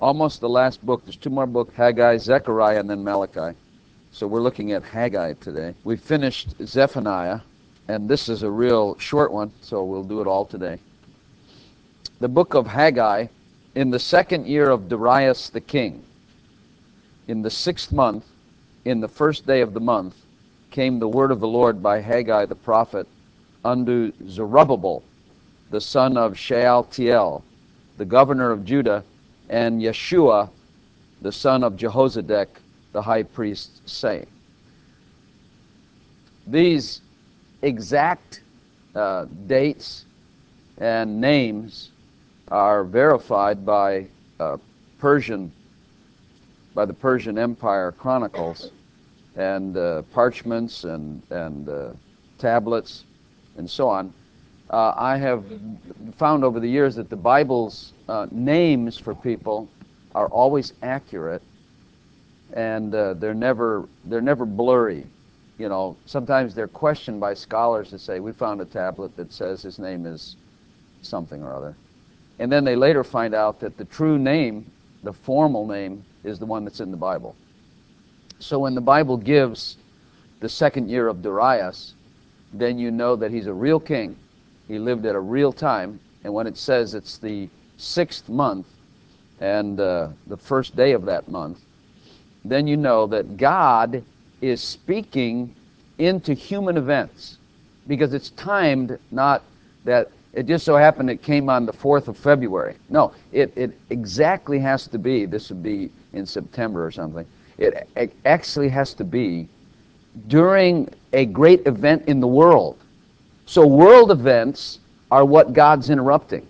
almost the last book. There's two more books, Haggai, Zechariah, and then Malachi. So we're looking at Haggai today. We finished Zephaniah, and this is a real short one, so we'll do it all today. The book of Haggai, in the 2nd year of Darius the king, in the 6th month, in the 1st day of the month, came the word of the Lord by Haggai the prophet unto Zerubbabel, the son of Shealtiel, the governor of Judah, and Yeshua, the son of Jehozadak, the high priest, saying. These exact dates and names are verified by the Persian Empire chronicles and parchments and tablets and so on. I have found over the years that the Bible's names for people are always accurate, and they're never blurry. You know, sometimes they're questioned by scholars that say, we found a tablet that says his name is something or other. And then they later find out that the true name, the formal name, is the one that's in the Bible. So when the Bible gives the 2nd year of Darius, then you know that he's a real king. He lived at a real time. And when it says it's the 6th month and the 1st day of that month, then you know that God is speaking into human events, because it's timed, not that it just so happened it came on the 4th of February. No, it exactly has to be, this would be in September or something, it actually has to be during a great event in the world. So world events are what God's interrupting.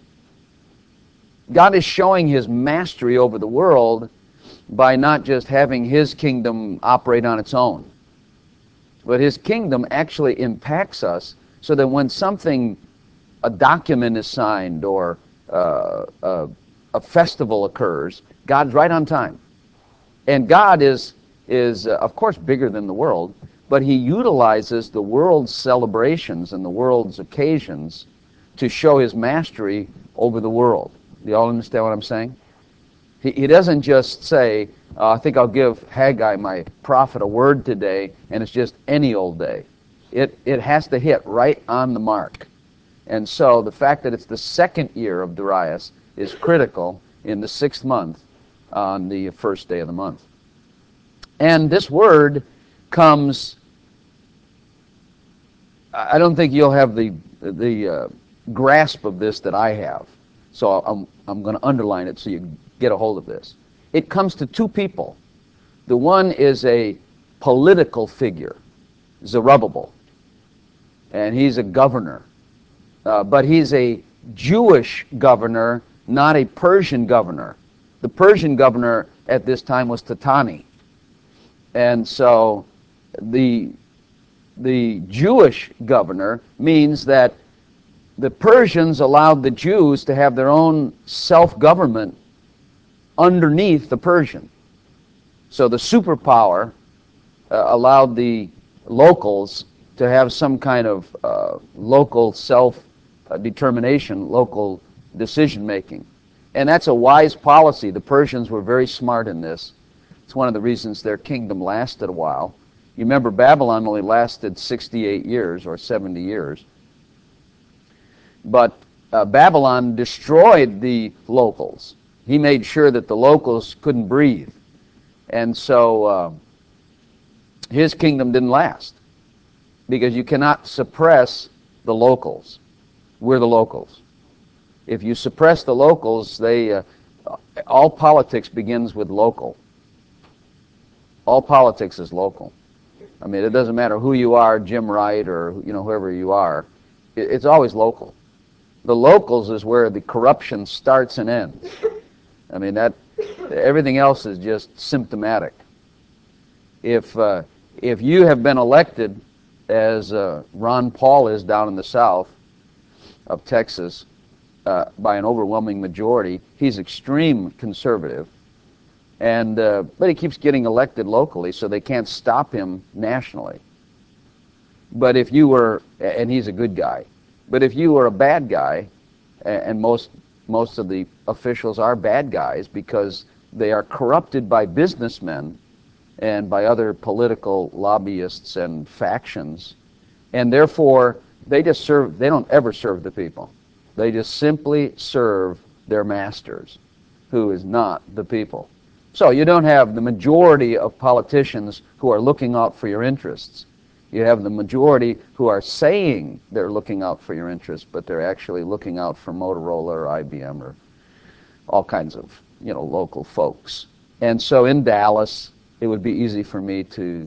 God is showing his mastery over the world by not just having his kingdom operate on its own, but his kingdom actually impacts us, so that when a document is signed or a festival occurs, God's right on time. And God is of course bigger than the world, but he utilizes the world's celebrations and the world's occasions to show his mastery over the world. Do you all understand what I'm saying? He doesn't just say, I think I'll give Haggai, my prophet, a word today, and it's just any old day. It has to hit right on the mark. And so the fact that it's the 2nd year of Darius is critical in the 6th month on the 1st day of the month. And this word comes, I don't think you'll have the grasp of this that I have. So I'm going to underline it so you get a hold of this. It comes to two people. The one is a political figure, Zerubbabel, and he's a governor. But he's a Jewish governor, not a Persian governor. The Persian governor at this time was Tatani. And so the Jewish governor means that the Persians allowed the Jews to have their own self-government underneath the Persian. So the superpower allowed the locals to have some kind of local self-determination, local decision-making. And that's a wise policy. The Persians were very smart in this. It's one of the reasons their kingdom lasted a while. You remember Babylon only lasted 68 years or 70 years. But Babylon destroyed the locals. He made sure that the locals couldn't breathe. And so his kingdom didn't last, because you cannot suppress the locals. We're the locals. If you suppress the locals, all politics begins with local. All politics is local. I mean, it doesn't matter who you are, Jim Wright or whoever you are. It's always local. The locals is where the corruption starts and ends. I mean, everything else is just symptomatic. If you have been elected, as Ron Paul is down in the south of Texas, by an overwhelming majority, he's extreme conservative, but he keeps getting elected locally, so they can't stop him nationally. But if you were, and he's a good guy, but if you were a bad guy, and most of the officials are bad guys because they are corrupted by businessmen and by other political lobbyists and factions, and therefore they don't ever serve the people. They just simply serve their masters, who is not the people. So you don't have the majority of politicians who are looking out for your interests. You have the majority who are saying they're looking out for your interests, but they're actually looking out for Motorola or IBM or all kinds of, local folks. And so in Dallas, it would be easy for me to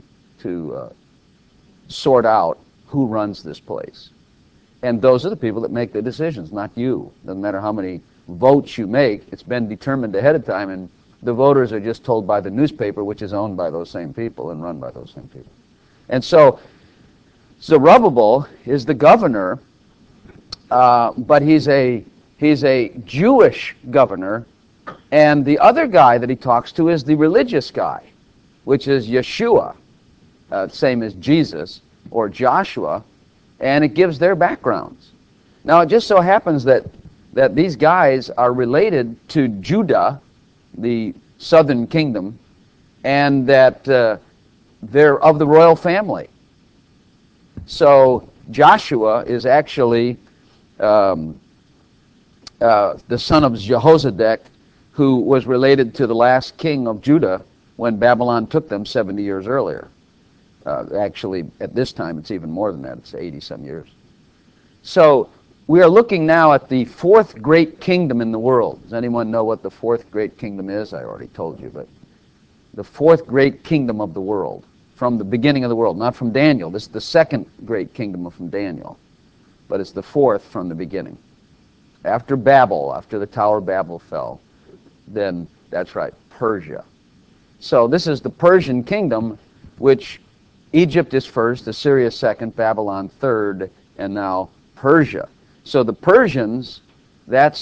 sort out who runs this place. And those are the people that make the decisions, not you. Doesn't matter how many votes you make, it's been determined ahead of time, and the voters are just told by the newspaper, which is owned by those same people and run by those same people. And so Zerubbabel is the governor, but he's a Jewish governor, and the other guy that he talks to is the religious guy, which is Yeshua, same as Jesus, or Joshua, and it gives their backgrounds. Now, it just so happens that these guys are related to Judah, the southern kingdom, and that they're of the royal family. So Joshua is actually the son of Jehozadak, who was related to the last king of Judah when Babylon took them 70 years earlier. Actually, at this time, it's even more than that. It's 80-some years. So we are looking now at the fourth great kingdom in the world. Does anyone know what the fourth great kingdom is? I already told you, but the fourth great kingdom of the world, from the beginning of the world, not from Daniel. This is the second great kingdom from Daniel, but it's the fourth from the beginning. After Babel, after the Tower of Babel fell, then, that's right, Persia. So this is the Persian kingdom, which Egypt is first, Assyria second, Babylon third, and now Persia. So the Persians, that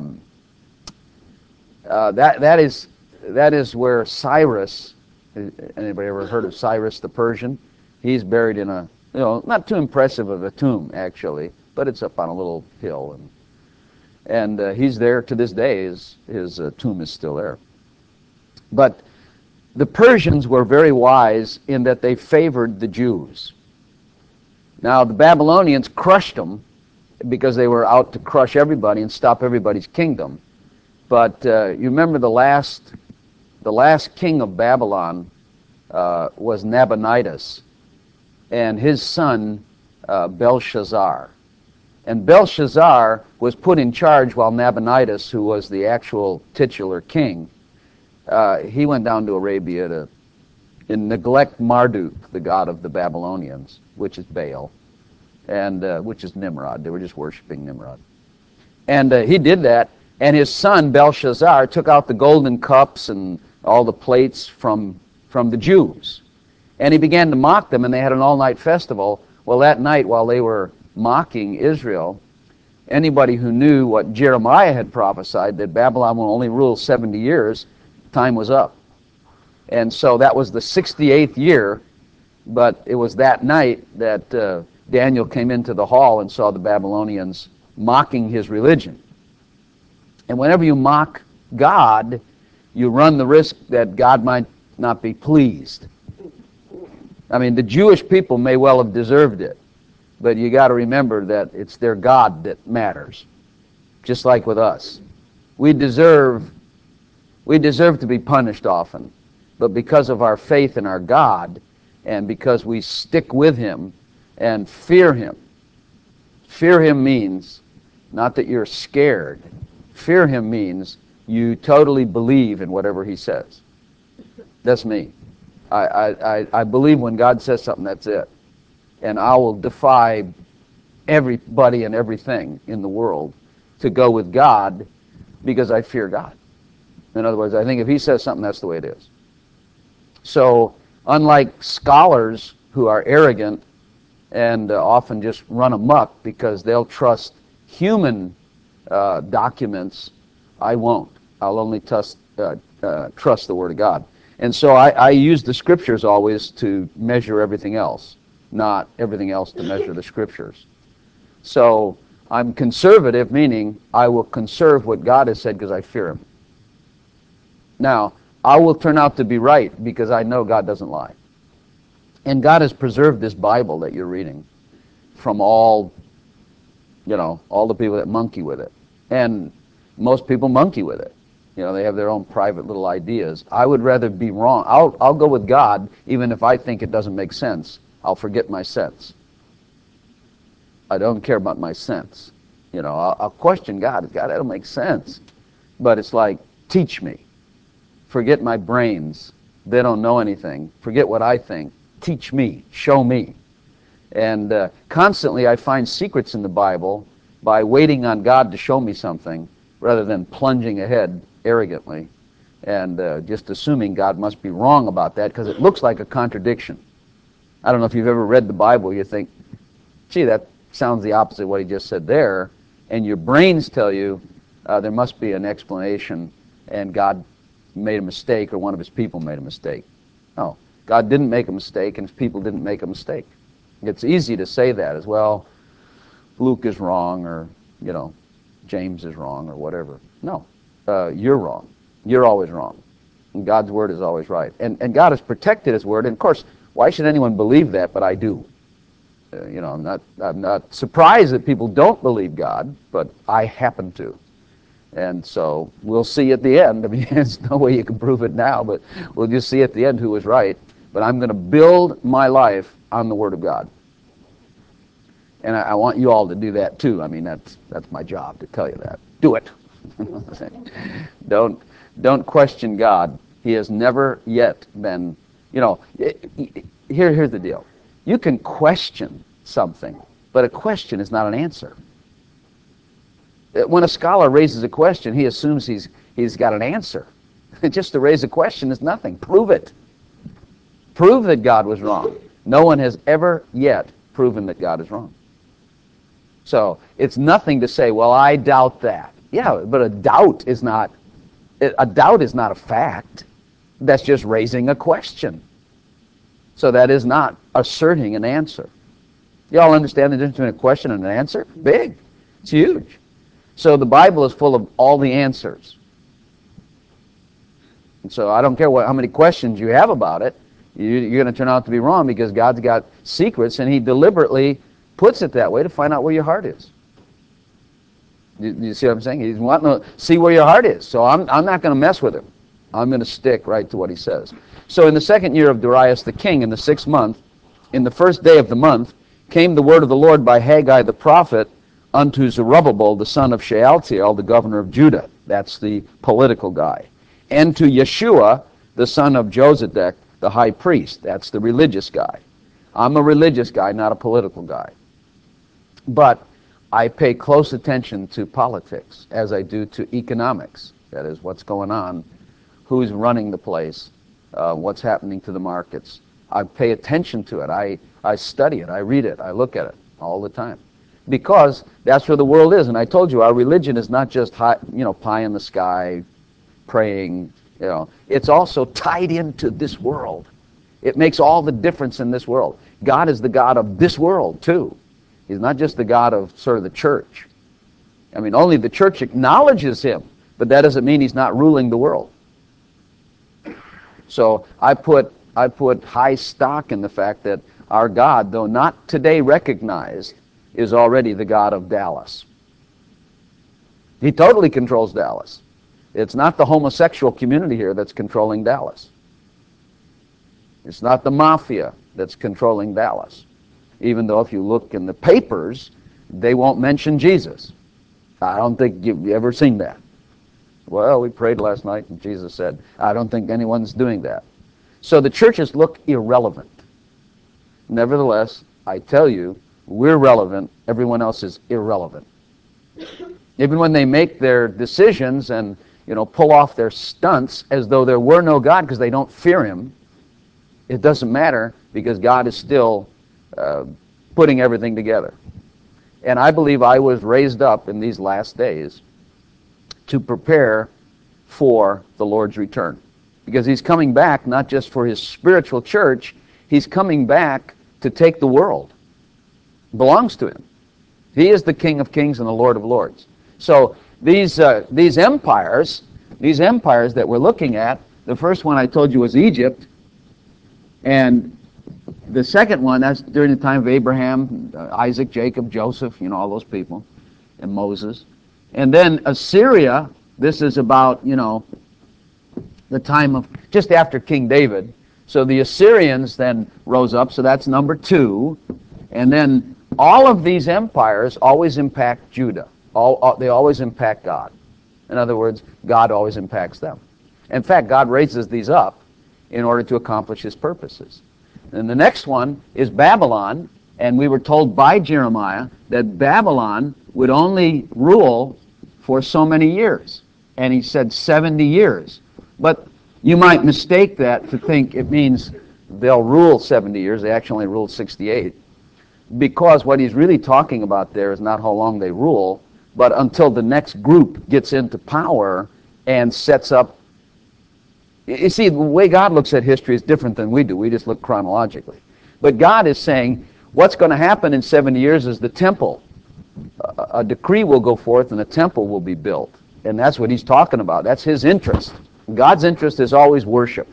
is where Cyrus. Anybody ever heard of Cyrus the Persian? He's buried in a, not too impressive of a tomb actually, but it's up on a little hill, and he's there to this day. His tomb is still there. But the Persians were very wise in that they favored the Jews. Now, the Babylonians crushed them because they were out to crush everybody and stop everybody's kingdom. But you remember the last king of Babylon was Nabonidus, and his son Belshazzar. And Belshazzar was put in charge while Nabonidus, who was the actual titular king, he went down to Arabia to neglect Marduk, the god of the Babylonians, which is Baal, and which is Nimrod. They were just worshiping Nimrod. And he did that, and his son Belshazzar took out the golden cups and all the plates from the Jews. And he began to mock them, and they had an all-night festival. Well, that night, while they were mocking Israel, anybody who knew what Jeremiah had prophesied, that Babylon will only rule 70 years, time was up. And so that was the 68th year, but it was that night that Daniel came into the hall and saw the Babylonians mocking his religion. And whenever you mock God, you run the risk that God might not be pleased. I mean, the Jewish people may well have deserved it, but you got to remember that it's their God that matters, just like with us. We deserve to be punished often, but because of our faith in our God, and because we stick with Him and fear Him. Fear Him means not that you're scared. Fear Him means you totally believe in whatever He says. That's me. I believe when God says something, that's it. And I will defy everybody and everything in the world to go with God because I fear God. In other words, I think if He says something, that's the way it is. So, unlike scholars who are arrogant and often just run amok because they'll trust human documents, I won't. I'll only trust the Word of God. And so I use the Scriptures always to measure everything else, not everything else to measure the Scriptures. So I'm conservative, meaning I will conserve what God has said because I fear Him. Now, I will turn out to be right because I know God doesn't lie. And God has preserved this Bible that you're reading from all the people that monkey with it. And most people monkey with it. They have their own private little ideas. I would rather be wrong. I'll go with God even if I think it doesn't make sense. I'll forget my sense. I don't care about my sense. I'll question God. God, that'll make sense. But it's like, teach me. Forget my brains. They don't know anything. Forget what I think. Teach me. Show me. And constantly I find secrets in the Bible by waiting on God to show me something rather than plunging ahead arrogantly and just assuming God must be wrong about that because it looks like a contradiction. I don't know if you've ever read the Bible. You think, gee, that sounds the opposite of what he just said there. And your brains tell you there must be an explanation and God made a mistake or one of his people made a mistake. No, God didn't make a mistake and his people didn't make a mistake. It's easy to say that as well. Luke is wrong or, James is wrong or whatever. No, you're wrong. You're always wrong. And God's word is always right. And God has protected his word. And of course, why should anyone believe that? But I do. I'm not surprised that people don't believe God, but I happen to. And so we'll see at the end. I mean, there's no way you can prove it now, but we'll just see at the end who was right. But I'm going to build my life on the Word of God. And I want you all to do that too. I mean, that's my job to tell you that. Do it. Don't question God. He has never yet been, here's the deal. You can question something, but a question is not an answer. When a scholar raises a question, he assumes he's got an answer. Just to raise a question is nothing. Prove it. Prove that God was wrong. No one has ever yet proven that God is wrong. So it's nothing to say, well, I doubt that. Yeah, but a doubt is not a fact. That's just raising a question. So that is not asserting an answer. You all understand the difference between a question and an answer? Big. It's huge. So the Bible is full of all the answers. And so I don't care how many questions you have about it, you're going to turn out to be wrong because God's got secrets and he deliberately puts it that way to find out where your heart is. You see what I'm saying? He's wanting to see where your heart is. So I'm not going to mess with him. I'm going to stick right to what he says. So in the second year of Darius the king, in the 6th month, in the 1st day of the month, came the word of the Lord by Haggai the prophet unto Zerubbabel the son of Shealtiel, the governor of Judah. That's the political guy. And to Yeshua the son of Josedek, the high priest. That's the religious guy. I'm a religious guy, not a political guy. But I pay close attention to politics as I do to economics. That is, what's going on, who's running the place, what's happening to the markets. I pay attention to it. I study it. I read it. I look at it all the time. Because that's where the world is. And I told you, our religion is not just pie in the sky, praying. It's also tied into this world. It makes all the difference in this world. God is the God of this world, too. He's not just the God of sort of the church. I mean, only the church acknowledges him, but that doesn't mean he's not ruling the world. So I put high stock in the fact that our God, though not today recognized, is already the God of Dallas. He totally controls Dallas. It's not the homosexual community here that's controlling Dallas. It's not the mafia that's controlling Dallas. Even though if you look in the papers, they won't mention Jesus. I don't think you've ever seen that. Well, we prayed last night and Jesus said, I don't think anyone's doing that. So the churches look irrelevant. Nevertheless, I tell you, we're relevant. Everyone else is irrelevant. Even when they make their decisions and pull off their stunts as though there were no God because they don't fear him, it doesn't matter because God is still putting everything together. And I believe I was raised up in these last days to prepare for the Lord's return. Because he's coming back not just for his spiritual church, he's coming back to take the world. It belongs to him. He is the King of Kings and the Lord of Lords. So these empires, these empires that we're looking at, the first one I told you was Egypt, and the second one, that's during the time of Abraham, Isaac, Jacob, Joseph, all those people, and Moses. And then Assyria, this is about, the time of just after King David. So the Assyrians then rose up, so that's number 2. And then all of these empires always impact Judah. They always impact God. In other words, God always impacts them. In fact, God raises these up in order to accomplish his purposes. And the next one is Babylon, and we were told by Jeremiah that Babylon would only rule for so many years. And he said 70 years. But you might mistake that to think it means they'll rule 70 years. They actually only ruled 68. Because what he's really talking about there is not how long they rule, but until the next group gets into power and sets up. You see, the way God looks at history is different than we do. We just look chronologically. But God is saying what's going to happen in 70 years is the temple. A decree will go forth and a temple will be built. And that's what he's talking about. That's his interest. God's interest is always worship.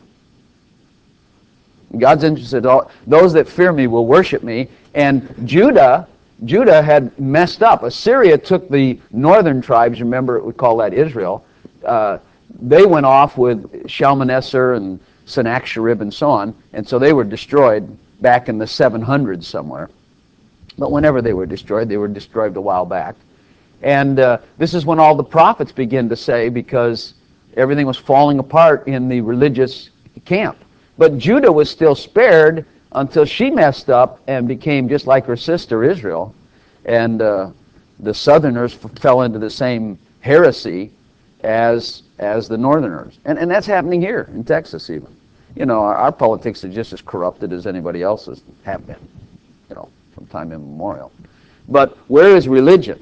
God's interest is those that fear me will worship me. And Judah had messed up. Assyria took the northern tribes. Remember, we call that Israel. They went off with Shalmaneser and Sennacherib and so on, and so they were destroyed back in the 700s somewhere. But whenever they were destroyed a while back. And this is when all the prophets begin to say, because everything was falling apart in the religious camp. But Judah was still spared until she messed up and became just like her sister Israel. And the southerners fell into the same heresy as the northerners. And that's happening here in Texas even. Our politics are just as corrupted as anybody else's have been, from time immemorial. But where is religion?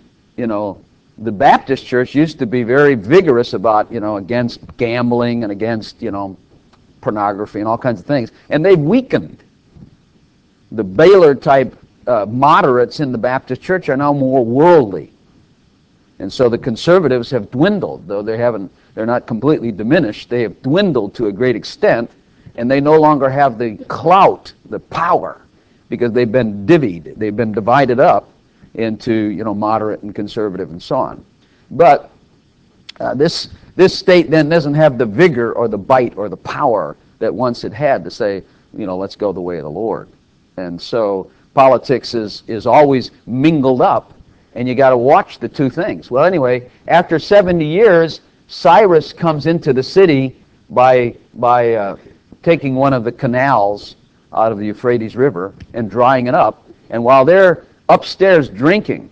The Baptist church used to be very vigorous about, against gambling and against, pornography and all kinds of things. And they've weakened. The Baylor-type moderates in the Baptist church are now more worldly. And so the conservatives have dwindled, though they're not completely diminished. They have dwindled to a great extent, and they no longer have the clout, the power, because they've been divvied. They've been divided up into, moderate and conservative and so on. But this state then doesn't have the vigor or the bite or the power that once it had to say, let's go the way of the Lord. And so politics is always mingled up, and you got to watch the two things. Well, anyway, after 70 years, Cyrus comes into the city by taking one of the canals out of the Euphrates River and drying it up. And while they're upstairs drinking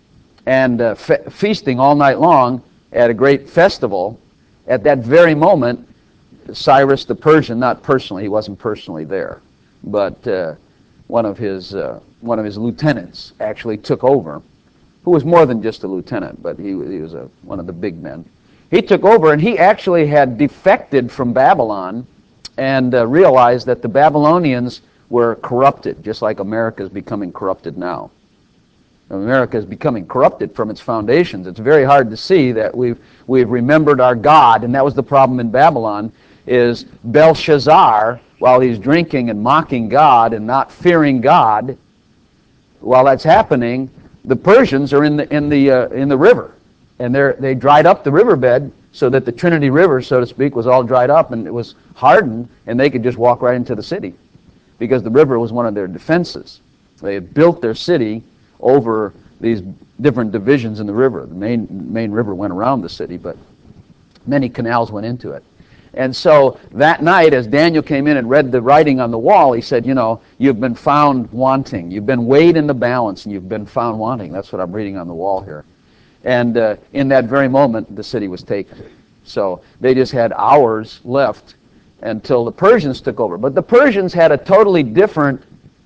and feasting all night long at a great festival, at that very moment, Cyrus the Persian, not personally, he wasn't personally there, but one of his lieutenants actually took over, who was more than just a lieutenant, but he was one of the big men. He took over, and he actually had defected from Babylon and realized that the Babylonians were corrupted, just like America is becoming corrupted now. America is becoming corrupted from its foundations. It's very hard to see that we've remembered our God, and that was the problem in Babylon, is Belshazzar, while he's drinking and mocking God and not fearing God, while that's happening, the Persians are in the river, and they dried up the riverbed so that the Trinity River, so to speak, was all dried up and it was hardened, and they could just walk right into the city because the river was one of their defenses. They had built their city over these different divisions in the river. The main river went around the city, but many canals went into it. And so that night, as Daniel came in and read the writing on the wall, he said, you've been found wanting. You've been weighed in the balance, and you've been found wanting. That's what I'm reading on the wall here. And in that very moment, the city was taken. So they just had hours left until the Persians took over. But the Persians had a totally different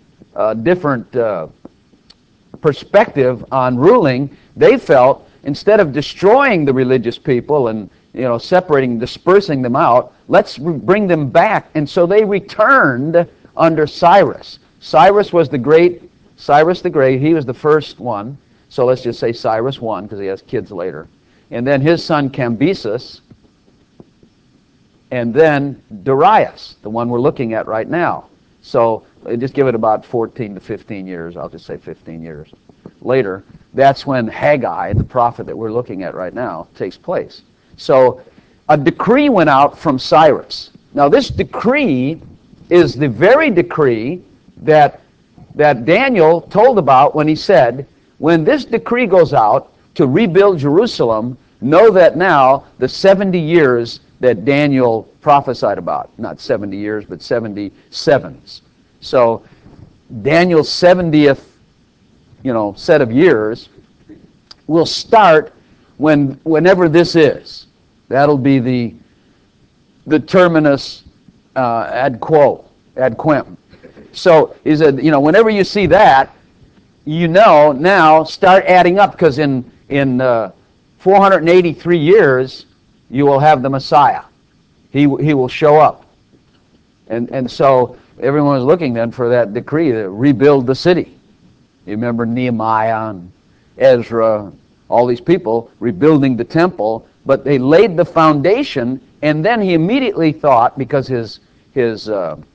perspective on ruling. They felt, instead of destroying the religious people and separating, dispersing them out, let's bring them back. And so they returned under Cyrus. Cyrus the Great, he was the first one. So let's just say Cyrus I, because he has kids later. And then his son Cambyses, and then Darius, the one we're looking at right now. So just give it about 14 to 15 years. I'll just say 15 years later. That's when Haggai, the prophet that we're looking at right now, takes place. So a decree went out from Cyrus. Now this decree is the very decree that Daniel told about when he said, when this decree goes out to rebuild Jerusalem, know that now the 70 years that Daniel prophesied about, not 70 years, but 77s. So Daniel's 70th, set of years will start whenever this is. That'll be the terminus ad quem. So he said, whenever you see that, now start adding up, because in 483 years you will have the Messiah. He will show up. And so everyone was looking then for that decree to rebuild the city. You remember Nehemiah and Ezra, all these people rebuilding the temple, but they laid the foundation, and then he immediately thought, because his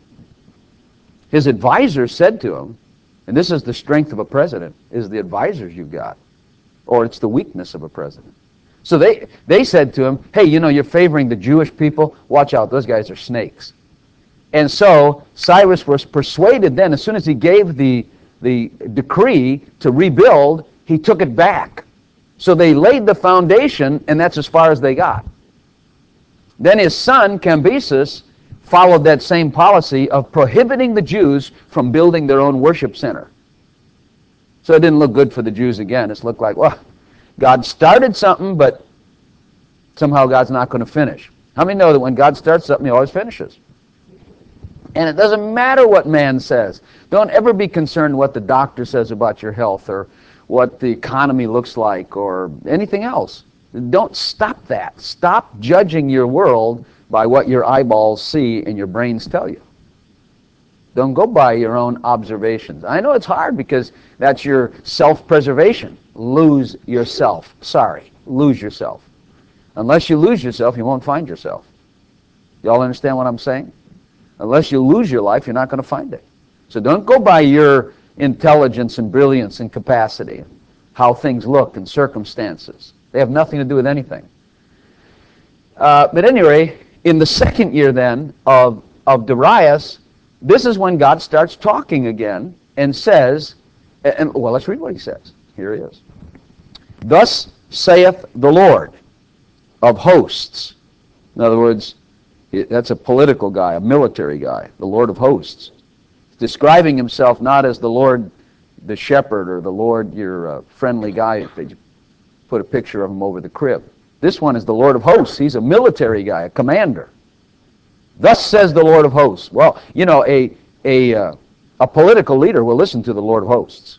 advisors said to him, and this is the strength of a president, is the advisors you've got, or it's the weakness of a president. So they said to him, hey, you're favoring the Jewish people. Watch out, those guys are snakes. And so Cyrus was persuaded then, as soon as he gave the decree to rebuild, he took it back. So they laid the foundation, and that's as far as they got. Then his son, Cambyses, followed that same policy of prohibiting the Jews from building their own worship center. So it didn't look good for the Jews again. It looked like, well, God started something, but somehow God's not going to finish. How many know that when God starts something, he always finishes? And it doesn't matter what man says. Don't ever be concerned what the doctor says about your health, or what the economy looks like, or anything else. Don't stop that. Stop judging your world by what your eyeballs see and your brains tell you. Don't go by your own observations. I know it's hard because that's your self-preservation. Lose yourself. Lose yourself. Unless you lose yourself, you won't find yourself. Y'all understand what I'm saying? Unless you lose your life, you're not going to find it. So don't go by your intelligence and brilliance and capacity, how things look and circumstances. They have nothing to do with anything. But anyway, in the second year then of Darius, this is when God starts talking again and says, well, let's read what he says. Here he is. Thus saith the Lord of hosts. In other words, that's a political guy, a military guy, the Lord of hosts. Describing himself not as the Lord, the shepherd, or the Lord, your friendly guy. They put a picture of him over the crib. This one is the Lord of hosts. He's a military guy, a commander. Thus says the Lord of hosts. Well, a political leader will listen to the Lord of hosts.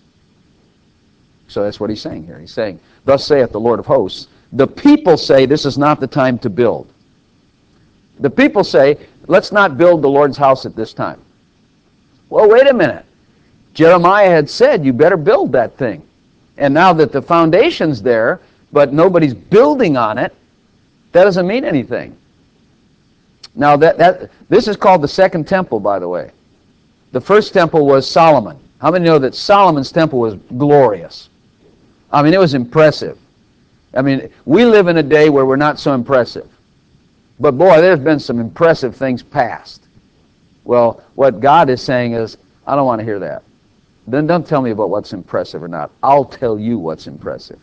So that's what he's saying here. He's saying, thus saith the Lord of hosts. The people say this is not the time to build. The people say, let's not build the Lord's house at this time. Well, wait a minute. Jeremiah had said, you better build that thing. And now that the foundation's there, but nobody's building on it, that doesn't mean anything. Now, this is called the Second Temple, by the way. The first temple was Solomon. How many know that Solomon's temple was glorious? I mean, it was impressive. I mean, we live in a day where we're not so impressive. But boy, there's been some impressive things past. Well, what God is saying is, I don't want to hear that. Then don't tell me about what's impressive or not. I'll tell you what's impressive.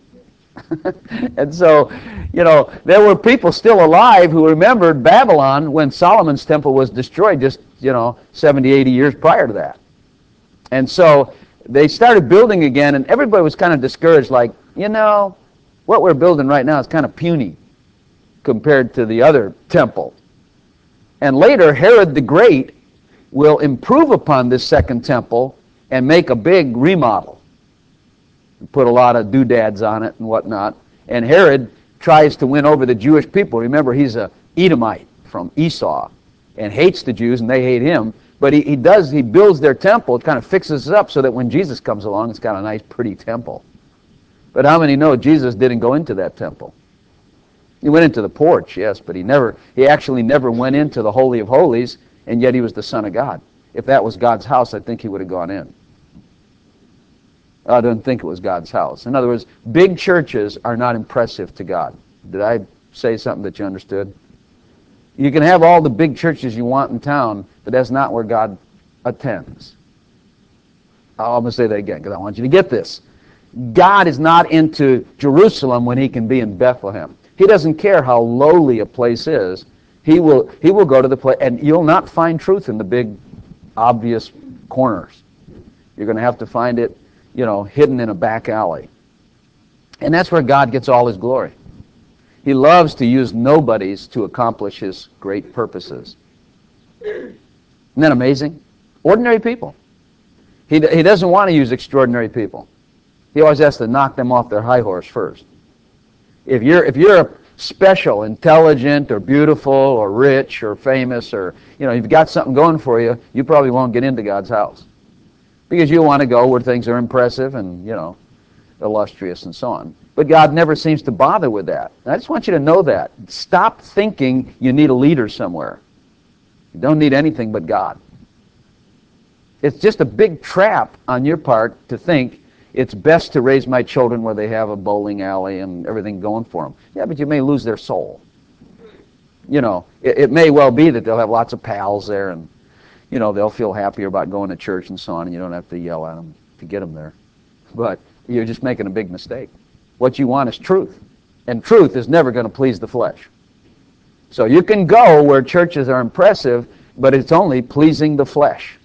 And so, there were people still alive who remembered Babylon when Solomon's temple was destroyed just, 70, 80 years prior to that. And so they started building again, and everybody was kind of discouraged, like, what we're building right now is kind of puny compared to the other temple. And later, Herod the Great will improve upon this second temple and make a big remodel. Put a lot of doodads on it and whatnot. And Herod tries to win over the Jewish people. Remember, he's an Edomite from Esau and hates the Jews, and they hate him. But he builds their temple, kind of fixes it up so that when Jesus comes along, it's got a nice, pretty temple. But how many know Jesus didn't go into that temple? He went into the porch, yes, but he actually never went into the Holy of Holies, and yet he was the Son of God. If that was God's house, I think he would have gone in. I don't think it was God's house. In other words, big churches are not impressive to God. Did I say something that you understood? You can have all the big churches you want in town, but that's not where God attends. I'm going to say that again because I want you to get this. God is not into Jerusalem when he can be in Bethlehem. He doesn't care how lowly a place is. He will go to the place, and you'll not find truth in the big, obvious corners. You're going to have to find it, hidden in a back alley. And that's where God gets all his glory. He loves to use nobodies to accomplish his great purposes. Isn't that amazing? Ordinary people. He doesn't want to use extraordinary people. He always has to knock them off their high horse first. If you're special, intelligent, or beautiful, or rich, or famous, or you've got something going for you, you probably won't get into God's house because you want to go where things are impressive and illustrious and so on. But God never seems to bother with that. And I just want you to know that. Stop thinking you need a leader somewhere. You don't need anything but God. It's just a big trap on your part to think it's best to raise my children where they have a bowling alley and everything going for them. Yeah, but you may lose their soul. It may well be that they'll have lots of pals there and, they'll feel happier about going to church and so on, and you don't have to yell at them to get them there. But you're just making a big mistake. What you want is truth. And truth is never going to please the flesh. So you can go where churches are impressive, but it's only pleasing the flesh.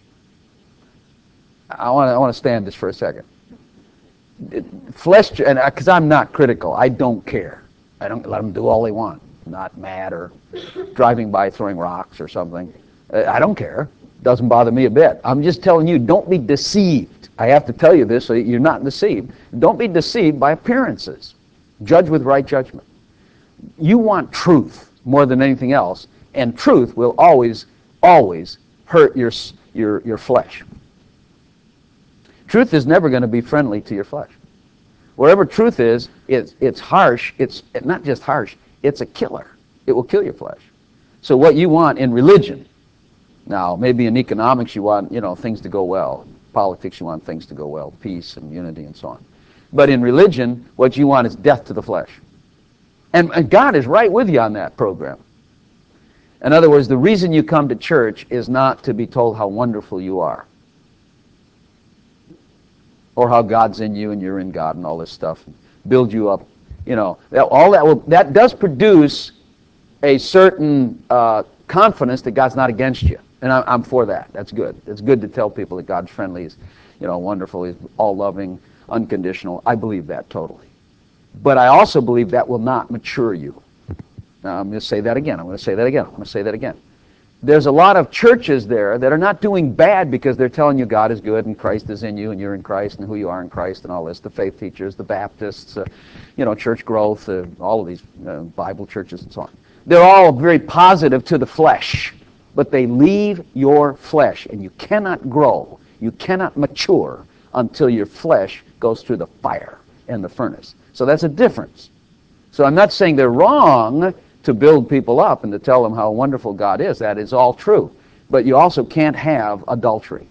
I want to stand this for a second. Flesh, and because I'm not critical, I don't care. I don't let them do all they want. Not mad or driving by throwing rocks or something. I don't care. Doesn't bother me a bit. I'm just telling you, don't be deceived. I have to tell you this so you're not deceived. Don't be deceived by appearances. Judge with right judgment. You want truth more than anything else, and truth will always, always hurt your flesh. Truth is never going to be friendly to your flesh. Wherever truth is, it's harsh. It's not just harsh, it's a killer. It will kill your flesh. So what you want in religion, now maybe in economics you want, things to go well. Politics you want things to go well, peace and unity and so on. But in religion, what you want is death to the flesh. And God is right with you on that program. In other words, the reason you come to church is not to be told how wonderful you are, or how God's in you and you're in God and all this stuff, build you up. All that does produce a certain confidence that God's not against you, and I'm for that. That's good. It's good to tell people that God's friendly, He's wonderful, He's all loving, unconditional. I believe that totally, but I also believe that will not mature you. Now I'm going to say that again. I'm going to say that again. I'm going to say that again. There's a lot of churches there that are not doing bad because they're telling you God is good and Christ is in you and you're in Christ and who you are in Christ and all this. The faith teachers, the Baptists, Church Growth, all of these Bible churches and so on. They're all very positive to the flesh, but they leave your flesh, and you cannot grow, you cannot mature until your flesh goes through the fire and the furnace. So that's a difference. So I'm not saying they're wrong to build people up and to tell them how wonderful God is. That is all true. But you also can't have adultery.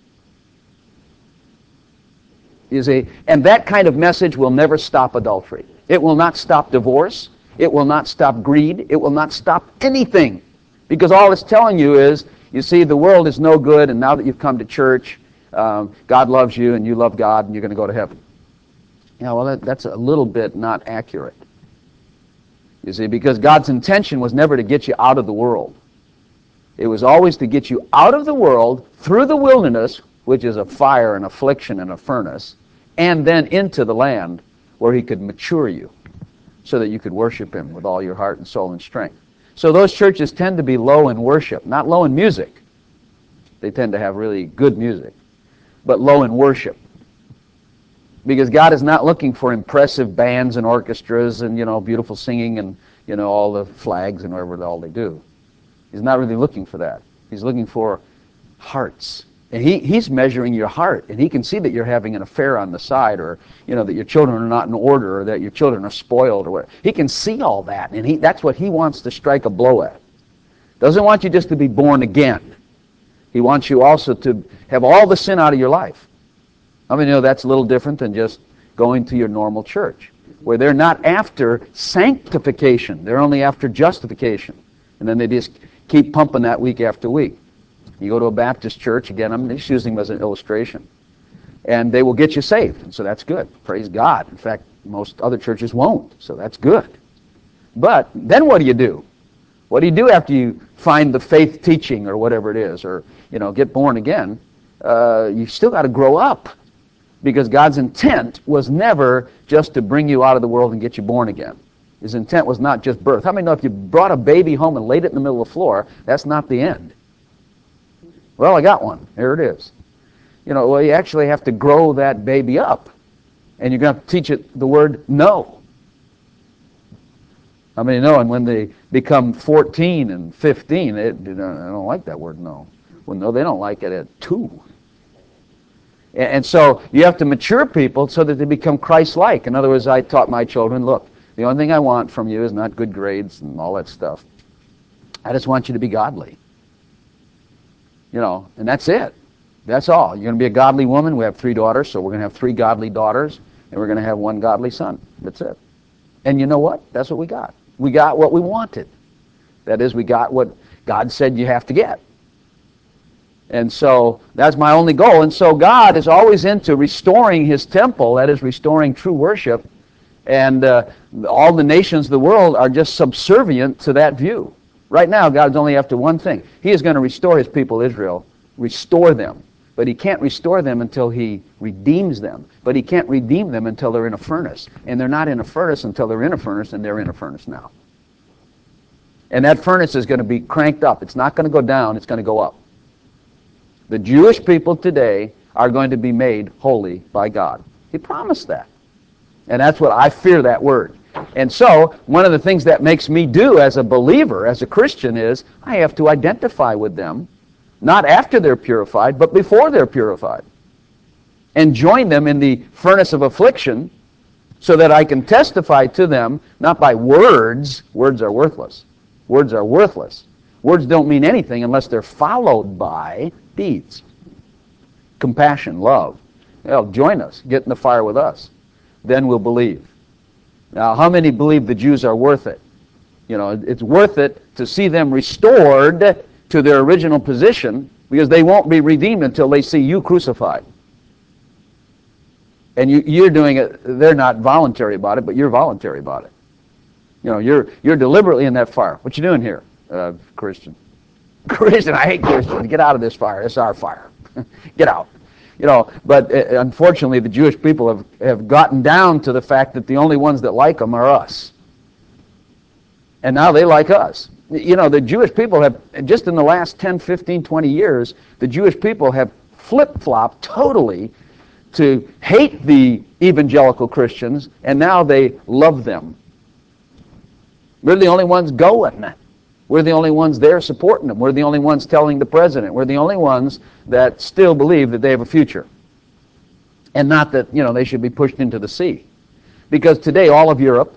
You see? And that kind of message will never stop adultery. It will not stop divorce. It will not stop greed. It will not stop anything. Because all it's telling you is, you see, the world is no good, and now that you've come to church, God loves you and you love God and you're going to go to heaven. That's a little bit not accurate. You see, because God's intention was never to get you out of the world. It was always to get you out of the world, through the wilderness, which is a fire and affliction and a furnace, and then into the land where He could mature you so that you could worship Him with all your heart and soul and strength. So those churches tend to be low in worship, not low in music. They tend to have really good music, but low in worship. Because God is not looking for impressive bands and orchestras and, beautiful singing and, all the flags and whatever all they do. He's not really looking for that. He's looking for hearts And he's measuring your heart, and he can see that you're having an affair on the side, or that your children are not in order, or that your children are spoiled, or whatever. He can see all that, and that's what he wants to strike a blow at. Doesn't want you just to be born again. He wants you also to have all the sin out of your life. I mean, that's a little different than just going to your normal church, where they're not after sanctification. They're only after justification. And then they just keep pumping that week after week. You go to a Baptist church, again, I'm just using them as an illustration, and they will get you saved. And so that's good. Praise God. In fact, most other churches won't, so that's good. But then what do? What do you do after you find the faith teaching or whatever it is, or get born again? You still got to grow up, because God's intent was never just to bring you out of the world and get you born again. His intent was not just birth. How many know if you brought a baby home and laid it in the middle of the floor, that's not the end? Well, I got one. Here it is. Well, you actually have to grow that baby up, and you're going to have to teach it the word no. I mean, and when they become 14 and 15, they don't like that word no. Well, no, they don't like it at 2. And so you have to mature people so that they become Christ-like. In other words, I taught my children, look, the only thing I want from you is not good grades and all that stuff. I just want you to be godly. And that's it. That's all. You're going to be a godly woman. We have 3 daughters, so we're going to have 3 godly daughters, and we're going to have 1 godly son. That's it. And you know what? That's what we got. We got what we wanted. That is, we got what God said you have to get. And so that's my only goal. And so God is always into restoring his temple, that is, restoring true worship. And all the nations of the world are just subservient to that view. Right now, God's only after one thing. He is going to restore his people Israel, restore them. But he can't restore them until he redeems them. But he can't redeem them until they're in a furnace. And they're not in a furnace until they're in a furnace, and they're in a furnace now. And that furnace is going to be cranked up. It's not going to go down, it's going to go up. The Jewish people today are going to be made holy by God. He promised that. And that's what I fear that word. And so, one of the things that makes me do as a believer, as a Christian, is I have to identify with them, not after they're purified, but before they're purified. And join them in the furnace of affliction so that I can testify to them, not by words. Words are worthless. Words are worthless. Words don't mean anything unless they're followed by deeds. Compassion, love. Join us. Get in the fire with us. Then we'll believe. Now, how many believe the Jews are worth it? It's worth it to see them restored to their original position, because they won't be redeemed until they see you crucified. And you're doing it. They're not voluntary about it, but you're voluntary about it. You're deliberately in that fire. What you doing here, Christian? Christian, I hate Christians. Get out of this fire. It's our fire. Get out. But unfortunately, the Jewish people have gotten down to the fact that the only ones that like them are us. And now they like us. The Jewish people have, just in the last 10, 15, 20 years, the Jewish people have flip-flopped totally to hate the evangelical Christians, and now they love them. We're the only ones going. We're the only ones there supporting them. We're the only ones telling the president. We're the only ones that still believe that they have a future. And not that, they should be pushed into the sea. Because today all of Europe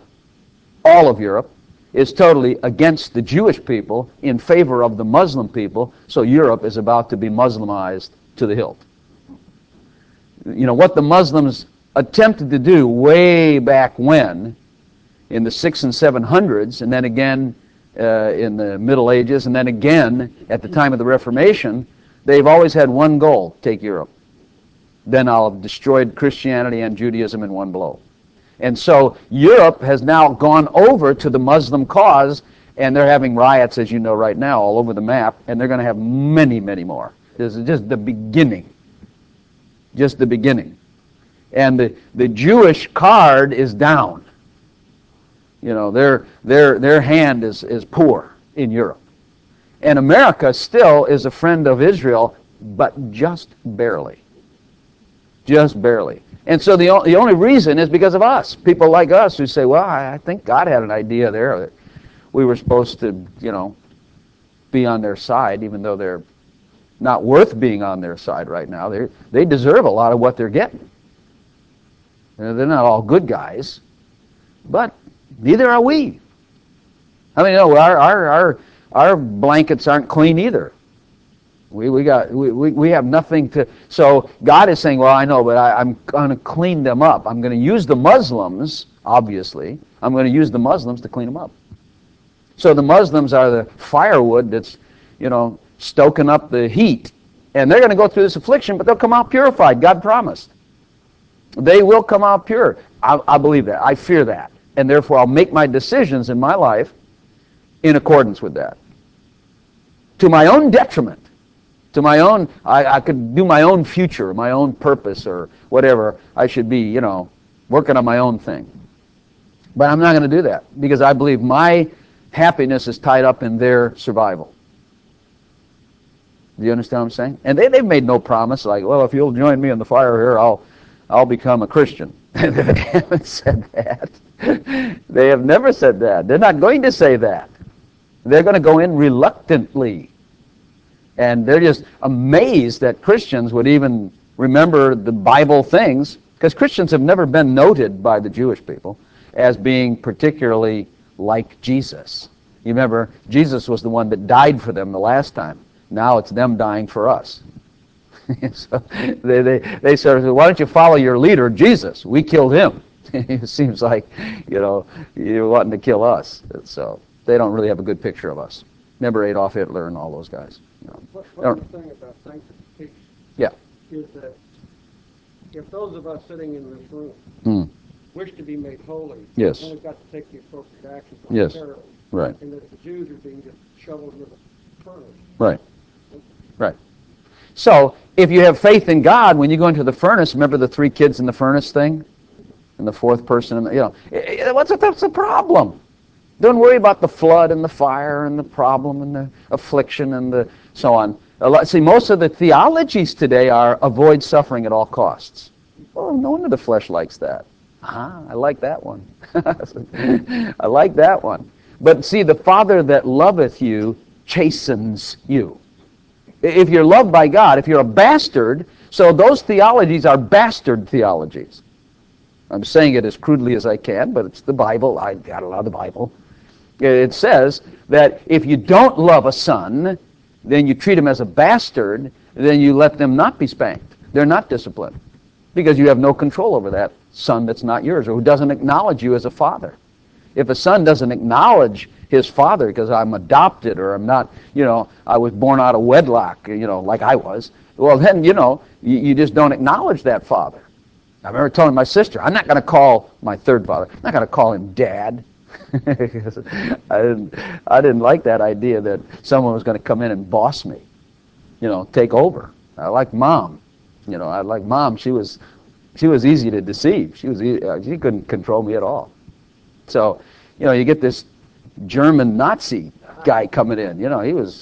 is totally against the Jewish people in favor of the Muslim people, so Europe is about to be Muslimized to the hilt. What the Muslims attempted to do way back when, in the 600s and 700s, and then again in the Middle Ages, and then again at the time of the Reformation, they've always had one goal: take Europe. Then I'll have destroyed Christianity and Judaism in one blow. And so Europe has now gone over to the Muslim cause, and they're having riots, as you know, right now all over the map, and they're going to have many, many more. This is just the beginning. Just the beginning. And the Jewish card is down. Their hand is poor in Europe. And America still is a friend of Israel, but just barely. Just barely. And so the only reason is because of us. People like us who say, well, I think God had an idea there that we were supposed to, be on their side, even though they're not worth being on their side right now. They deserve a lot of what they're getting. They're not all good guys, but neither are we. I mean, our blankets aren't clean either. We have nothing to. So God is saying, well, I know, but I'm going to clean them up. I'm going to use the Muslims, obviously. I'm going to use the Muslims to clean them up. So the Muslims are the firewood that's, stoking up the heat. And they're going to go through this affliction, but they'll come out purified. God promised. They will come out pure. I believe that. I fear that. And therefore, I'll make my decisions in my life in accordance with that. To my own detriment. To my own, I could do my own future, my own purpose, or whatever. I should be, working on my own thing. But I'm not going to do that because I believe my happiness is tied up in their survival. Do you understand what I'm saying? And they've made no promise like, well, if you'll join me in the fire here, I'll become a Christian. They haven't said that. They have never said that. They're not going to say that. They're going to go in reluctantly. And they're just amazed that Christians would even remember the Bible things, because Christians have never been noted by the Jewish people as being particularly like Jesus. You remember, Jesus was the one that died for them the last time. Now it's them dying for us. So they sort of say, why don't you follow your leader, Jesus? We killed him. It seems like, you're wanting to kill us. So they don't really have a good picture of us. Remember Adolf Hitler and all those guys. What's the thing about sanctification? Yeah. Is that if those of us sitting in this room wish to be made holy, yes, then we've got to take the appropriate action yes, voluntarily. right. And that the Jews are being just shoveled into the furnace. Right. Right. So if you have faith in God, when you go into the furnace, remember the 3 kids in the furnace thing, and the 4th person, what's the problem? Don't worry about the flood and the fire and the problem and the affliction and the so on. See, most of the theologies today are avoid suffering at all costs. Well, no wonder the flesh likes that. I like that one. I like that one. But see, the Father that loveth you chastens you. If you're loved by God, if you're a bastard, so those theologies are bastard theologies. I'm saying it as crudely as I can, but it's the Bible. I got a lot of the Bible. It says that if you don't love a son, then you treat him as a bastard, then you let them not be spanked. They're not disciplined because you have no control over that son that's not yours or who doesn't acknowledge you as a father. If a son doesn't acknowledge his father because I'm adopted or I'm not, I was born out of wedlock, like I was, well then, you just don't acknowledge that father. I remember telling my sister, I'm not going to call my third father, I'm not going to call him Dad. I didn't like that idea that someone was going to come in and boss me, take over. I like Mom. I like Mom. She was easy to deceive. She couldn't control me at all. So, you get this German Nazi guy coming in. He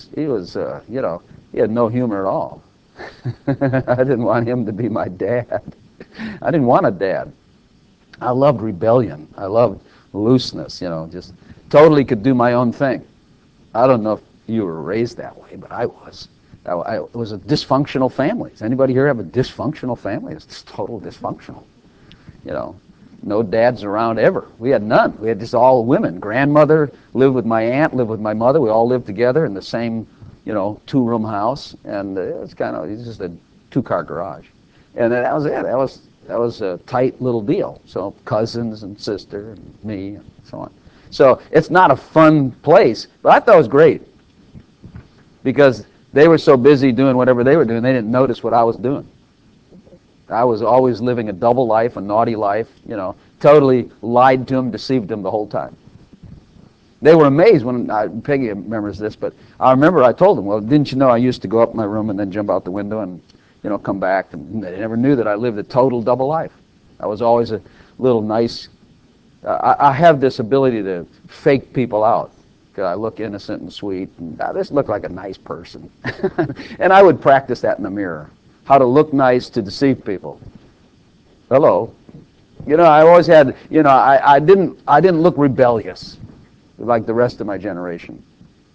had no humor at all. I didn't want him to be my dad. I didn't want a dad. I loved rebellion. I loved looseness, just totally could do my own thing. I don't know if you were raised that way, but I was. It was a dysfunctional family. Does anybody here have a dysfunctional family? It's just total dysfunctional. No dads around ever. We had none. We had just all women. Grandmother lived with my aunt, lived with my mother. We all lived together in the same, 2-room house, and it's just a 2-car garage. And that was it. That was a tight little deal. So cousins and sister and me and so on. So it's not a fun place, but I thought it was great because they were so busy doing whatever they were doing, they didn't notice what I was doing. I was always living a double life, a naughty life, totally lied to them, deceived them the whole time. They were amazed when, Peggy remembers this, but I remember I told them, well, didn't you know I used to go up in my room and then jump out the window and, come back, and they never knew that I lived a total double life. I was always a little nice. I have this ability to fake people out. I look innocent and sweet, and this looked like a nice person. And I would practice that in the mirror, how to look nice to deceive people. Hello. I always had, I didn't look rebellious like the rest of my generation.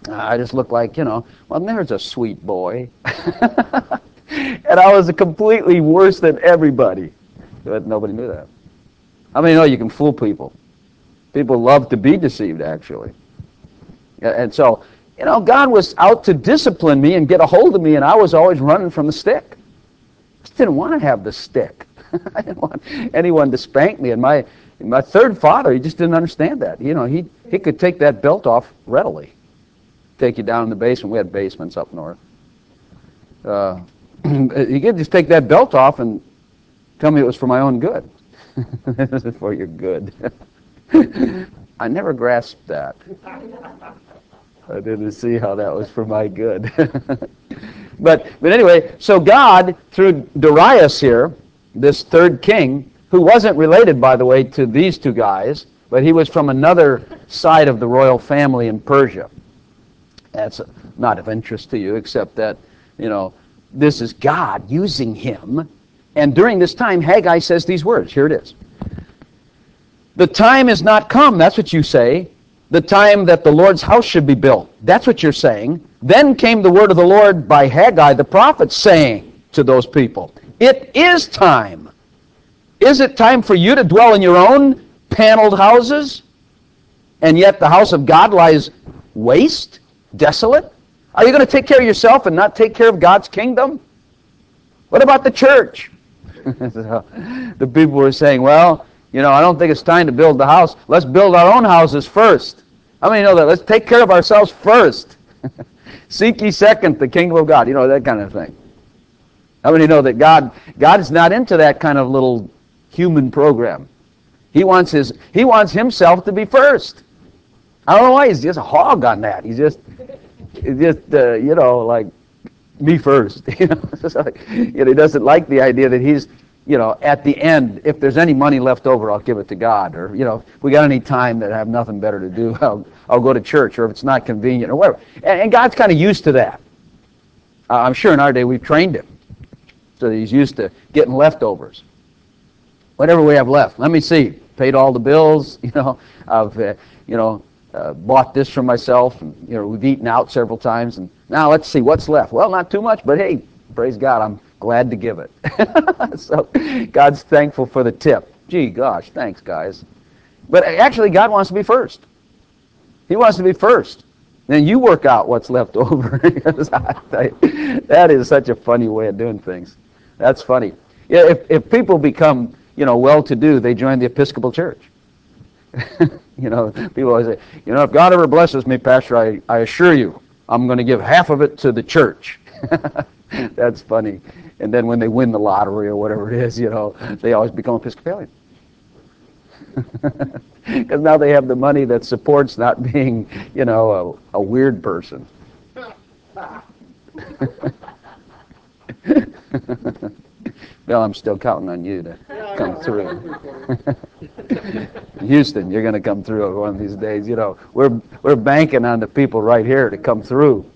I just looked like, well, there's a sweet boy. And I was completely worse than everybody. But nobody knew that. How many know you can fool people? People love to be deceived, actually. And so, God was out to discipline me and get a hold of me, and I was always running from the stick. I just didn't want to have the stick. I didn't want anyone to spank me. And my third father, he just didn't understand that. He could take that belt off readily. Take you down in the basement. We had basements up north. He could just take that belt off and tell me it was for my own good. This is for your good. I never grasped that. I didn't see how that was for my good. But anyway, so God, through Darius here, this third king, who wasn't related, by the way, to these two guys, but he was from another side of the royal family in Persia. That's not of interest to you, except that, this is God using him. And during this time, Haggai says these words. Here it is. The time is not come, that's what you say. The time that the Lord's house should be built. That's what you're saying. Then came the word of the Lord by Haggai the prophet, saying to those people, it is time. Is it time for you to dwell in your own paneled houses? And yet the house of God lies waste, desolate? Are you going to take care of yourself and not take care of God's kingdom? What about the church? The people were saying, well, I don't think it's time to build the house. Let's build our own houses first. How many know that? Let's take care of ourselves first. Seek ye second the kingdom of God. That kind of thing. How many know that God is not into that kind of little human program? He wants himself to be first. I don't know why he's just a hog on that. He's just like me first. He doesn't like the idea that he's, at the end, if there's any money left over, I'll give it to God. Or, if we got any time that I have nothing better to do, I'll go to church. Or if it's not convenient or whatever. And God's kind of used to that. I'm sure in our day we've trained him. So that he's used to getting leftovers. Whatever we have left. Let me see. Paid all the bills. I've, bought this for myself. And, we've eaten out several times. And now let's see what's left. Well, not too much, but hey, praise God, I'm glad to give it. So God's thankful for the tip. Gee, gosh, thanks, guys. But actually, God wants to be first. He wants to be first. Then you work out what's left over. That is such a funny way of doing things. That's funny. Yeah, if people become, well-to-do, they join the Episcopal Church. People always say, if God ever blesses me, Pastor, I assure you, I'm going to give half of it to the church. That's funny. And then when they win the lottery or whatever it is, they always become Episcopalian. Because now they have the money that supports not being, a weird person. Well, I'm still counting on you to come through. Houston, you're going to come through one of these days. We're banking on the people right here to come through.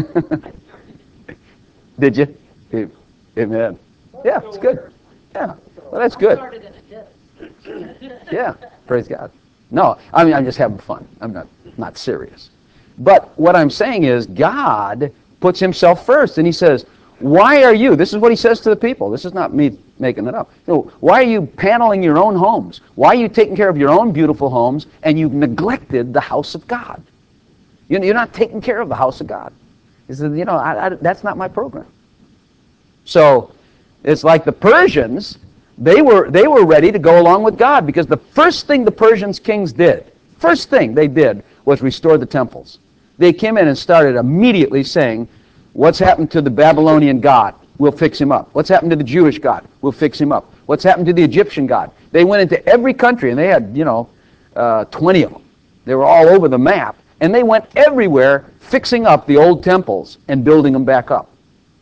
Did you? Amen. Yeah, it's good. Yeah, well, that's good. Yeah, praise God. No, I'm just having fun. I'm not serious. But what I'm saying is God puts himself first, and he says, why are you, this is what he says to the people, this is not me making it up, why are you paneling your own homes? Why are you taking care of your own beautiful homes, and you've neglected the house of God? You're not taking care of the house of God. He said, that's not my program. So it's like the Persians, they were ready to go along with God, because the first thing the Persians kings did, first thing they did was restore the temples. They came in and started immediately saying, what's happened to the Babylonian god? We'll fix him up. What's happened to the Jewish god? We'll fix him up. What's happened to the Egyptian god? They went into every country, and they had, 20 of them. They were all over the map, and they went everywhere fixing up the old temples and building them back up.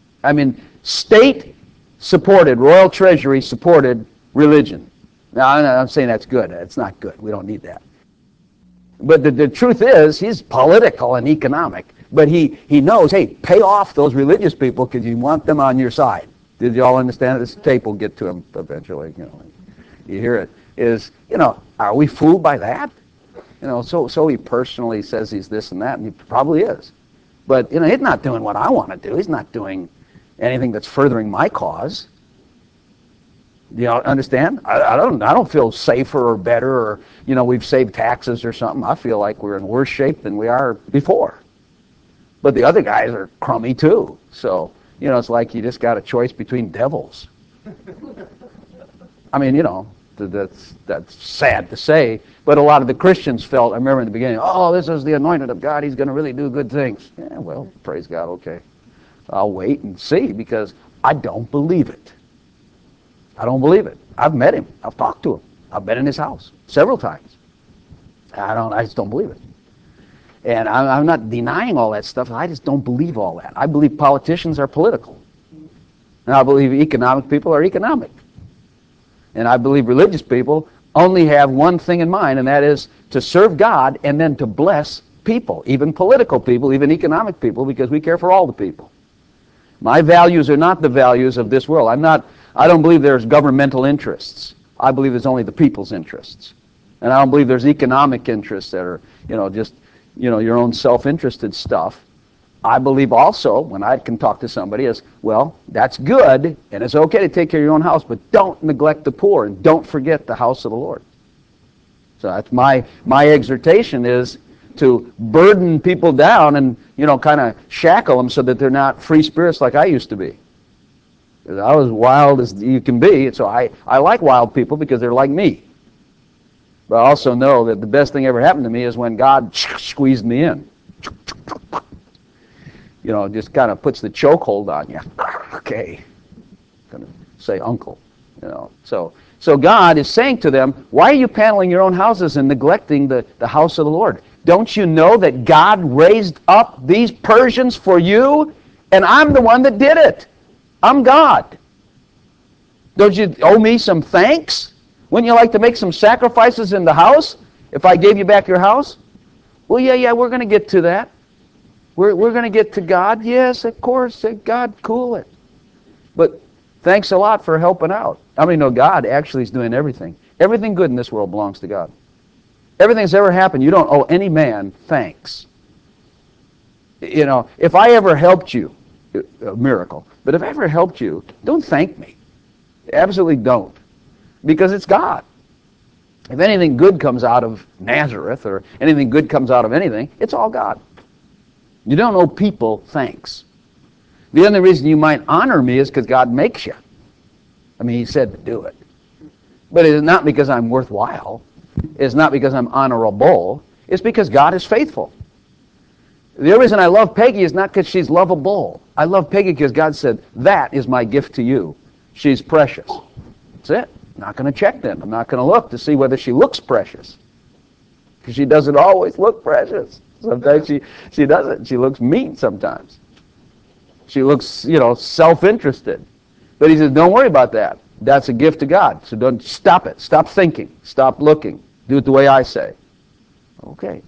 State-supported, royal treasury supported religion. Now, I'm saying that's good. It's not good. We don't need that. But the truth is, he's political and economic. But he knows, hey, pay off those religious people because you want them on your side. Did you all understand it? This tape will get to him eventually. You hear it. Are we fooled by that? So he personally says he's this and that, and he probably is. But, he's not doing what I want to do. He's not doing anything that's furthering my cause. Do you understand? I don't feel safer or better, or, we've saved taxes or something. I feel like we're in worse shape than we are before. But the other guys are crummy too. So, it's like you just got a choice between devils. I mean, that's sad to say, but a lot of the Christians felt, I remember in the beginning, oh, this is the anointed of God, he's going to really do good things. Yeah, well, praise God, okay. I'll wait and see, because I don't believe it. I don't believe it. I've met him. I've talked to him. I've been in his house several times. I just don't believe it. And I'm not denying all that stuff. I just don't believe all that. I believe politicians are political. And I believe economic people are economic. And I believe religious people only have one thing in mind, and that is to serve God and then to bless people, even political people, even economic people, because we care for all the people. My values are not the values of this world. I don't believe there's governmental interests. I believe there's only the people's interests. And I don't believe there's economic interests that are, just, your own self-interested stuff. I believe also, when I can talk to somebody, is, well, that's good, and it's okay to take care of your own house, but don't neglect the poor, and don't forget the house of the Lord. So that's my exhortation, is to burden people down and, kind of shackle them so that they're not free spirits like I used to be. I was wild as you can be, and so I like wild people because they're like me. But I also know that the best thing ever happened to me is when God squeezed me in. Just kind of puts the chokehold on you. Okay. Going to say uncle. So God is saying to them, why are you paneling your own houses and neglecting the house of the Lord? Don't you know that God raised up these Persians for you? And I'm the one that did it. I'm God. Don't you owe me some thanks? Wouldn't you like to make some sacrifices in the house if I gave you back your house? Well, yeah, we're going to get to that. We're going to get to God. Yes, of course, God, cool it. But thanks a lot for helping out. I mean, no, God actually is doing everything. Everything good in this world belongs to God. Everything that's ever happened, you don't owe any man thanks. If I ever helped you, a miracle, but if I ever helped you, don't thank me. Absolutely don't. Because it's God. If anything good comes out of Nazareth, or anything good comes out of anything, it's all God. You don't owe people thanks. The only reason you might honor me is because God makes you. I mean, he said to do it. But it is not because I'm worthwhile. It's not because I'm honorable. It's because God is faithful. The only reason I love Peggy is not because she's lovable. I love Peggy because God said, that is my gift to you. She's precious. That's it. I'm not going to check then. I'm not going to look to see whether she looks precious. Because she doesn't always look precious. Sometimes she doesn't. She looks mean sometimes. She looks, self-interested. But he says, don't worry about that. That's a gift to God. So don't stop it. Stop thinking. Stop looking. Do it the way I say. Okay.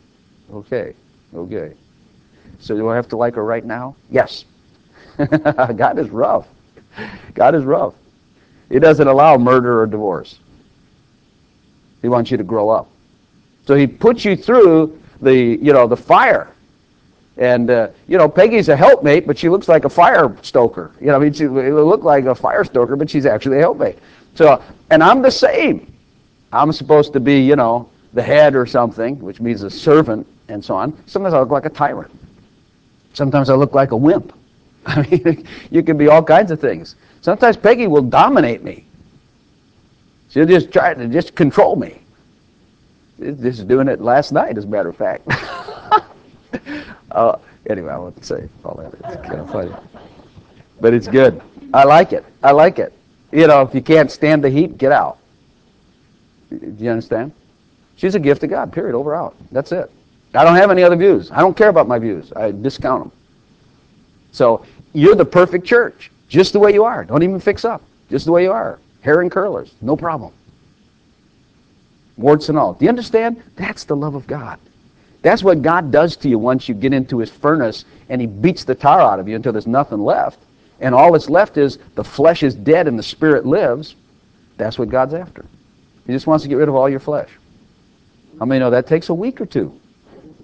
So do I have to like her right now? Yes. God is rough. God is rough. He doesn't allow murder or divorce. He wants you to grow up. So he puts you through the fire. And, Peggy's a helpmate, but she looks like a fire stoker. She look like a fire stoker, but she's actually a helpmate. So, and I'm the same. I'm supposed to be, the head or something, which means a servant and so on. Sometimes I look like a tyrant. Sometimes I look like a wimp. I mean, you can be all kinds of things. Sometimes Peggy will dominate me. She'll just try to control me. This is doing it last night, as a matter of fact. Anyway, I won't say all that. It's kind of funny. But it's good. I like it. If you can't stand the heat, get out. Do you understand? She's a gift of God, period, over out. That's it. I don't have any other views. I don't care about my views. I discount them. So you're the perfect church, just the way you are. Don't even fix up. Just the way you are. Hair and curlers, no problem. Warts and all. Do you understand? That's the love of God. That's what God does to you once you get into his furnace and he beats the tar out of you until there's nothing left. And all that's left is the flesh is dead and the spirit lives. That's what God's after. He just wants to get rid of all your flesh. How many know that takes a week or two?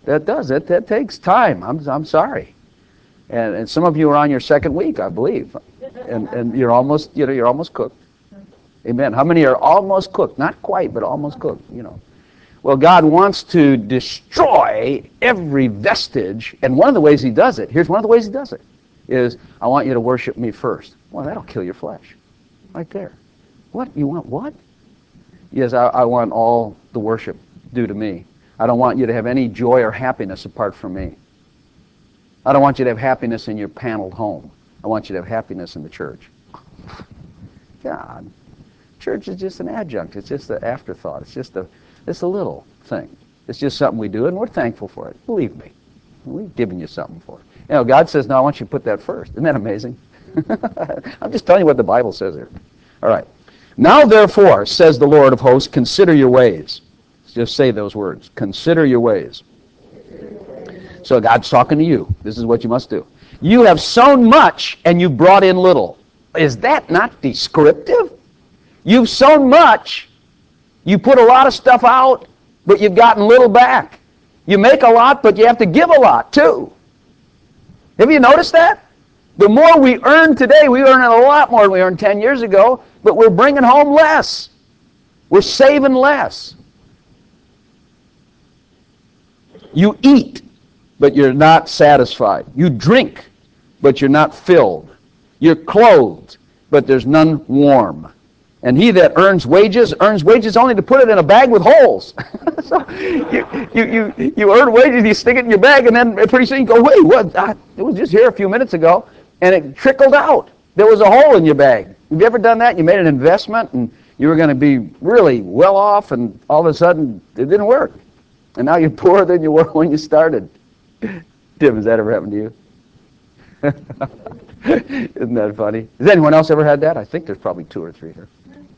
That does. That takes time. I'm sorry. And some of you are on your second week, I believe. And you're almost, you're almost cooked. Amen. How many are almost cooked? Not quite, but almost cooked, Well, God wants to destroy every vestige, and one of the ways he does it, here's one of the ways he does it, is, I want you to worship me first. Well, that'll kill your flesh. Right there. What? You want what? Yes, I want all the worship due to me. I don't want you to have any joy or happiness apart from me. I don't want you to have happiness in your paneled home. I want you to have happiness in the church. God. Church is just an adjunct. It's just an afterthought. It's a little thing. It's just something we do, and we're thankful for it. Believe me. We've given you something for it. God says, no, I want you to put that first. Isn't that amazing? I'm just telling you what the Bible says here. All right. Now, therefore, says the Lord of hosts, consider your ways. Just say those words. Consider your ways. So God's talking to you. This is what you must do. You have sown much, and you brought in little. Is that not descriptive? You've sown much. You put a lot of stuff out, but you've gotten little back. You make a lot, but you have to give a lot, too. Have you noticed that? The more we earn today, we earn a lot more than we earned 10 years ago, but we're bringing home less. We're saving less. You eat, but you're not satisfied. You drink, but you're not filled. You're clothed, but there's none warm. And he that earns wages only to put it in a bag with holes. So you earn wages, you stick it in your bag, and then pretty soon you go, wait, what? It was just here a few minutes ago, and it trickled out. There was a hole in your bag. Have you ever done that? You made an investment, and you were going to be really well off, and all of a sudden it didn't work. And now you're poorer than you were when you started. Tim, has that ever happened to you? Isn't that funny? Has anyone else ever had that? I think there's probably 2 or 3 here.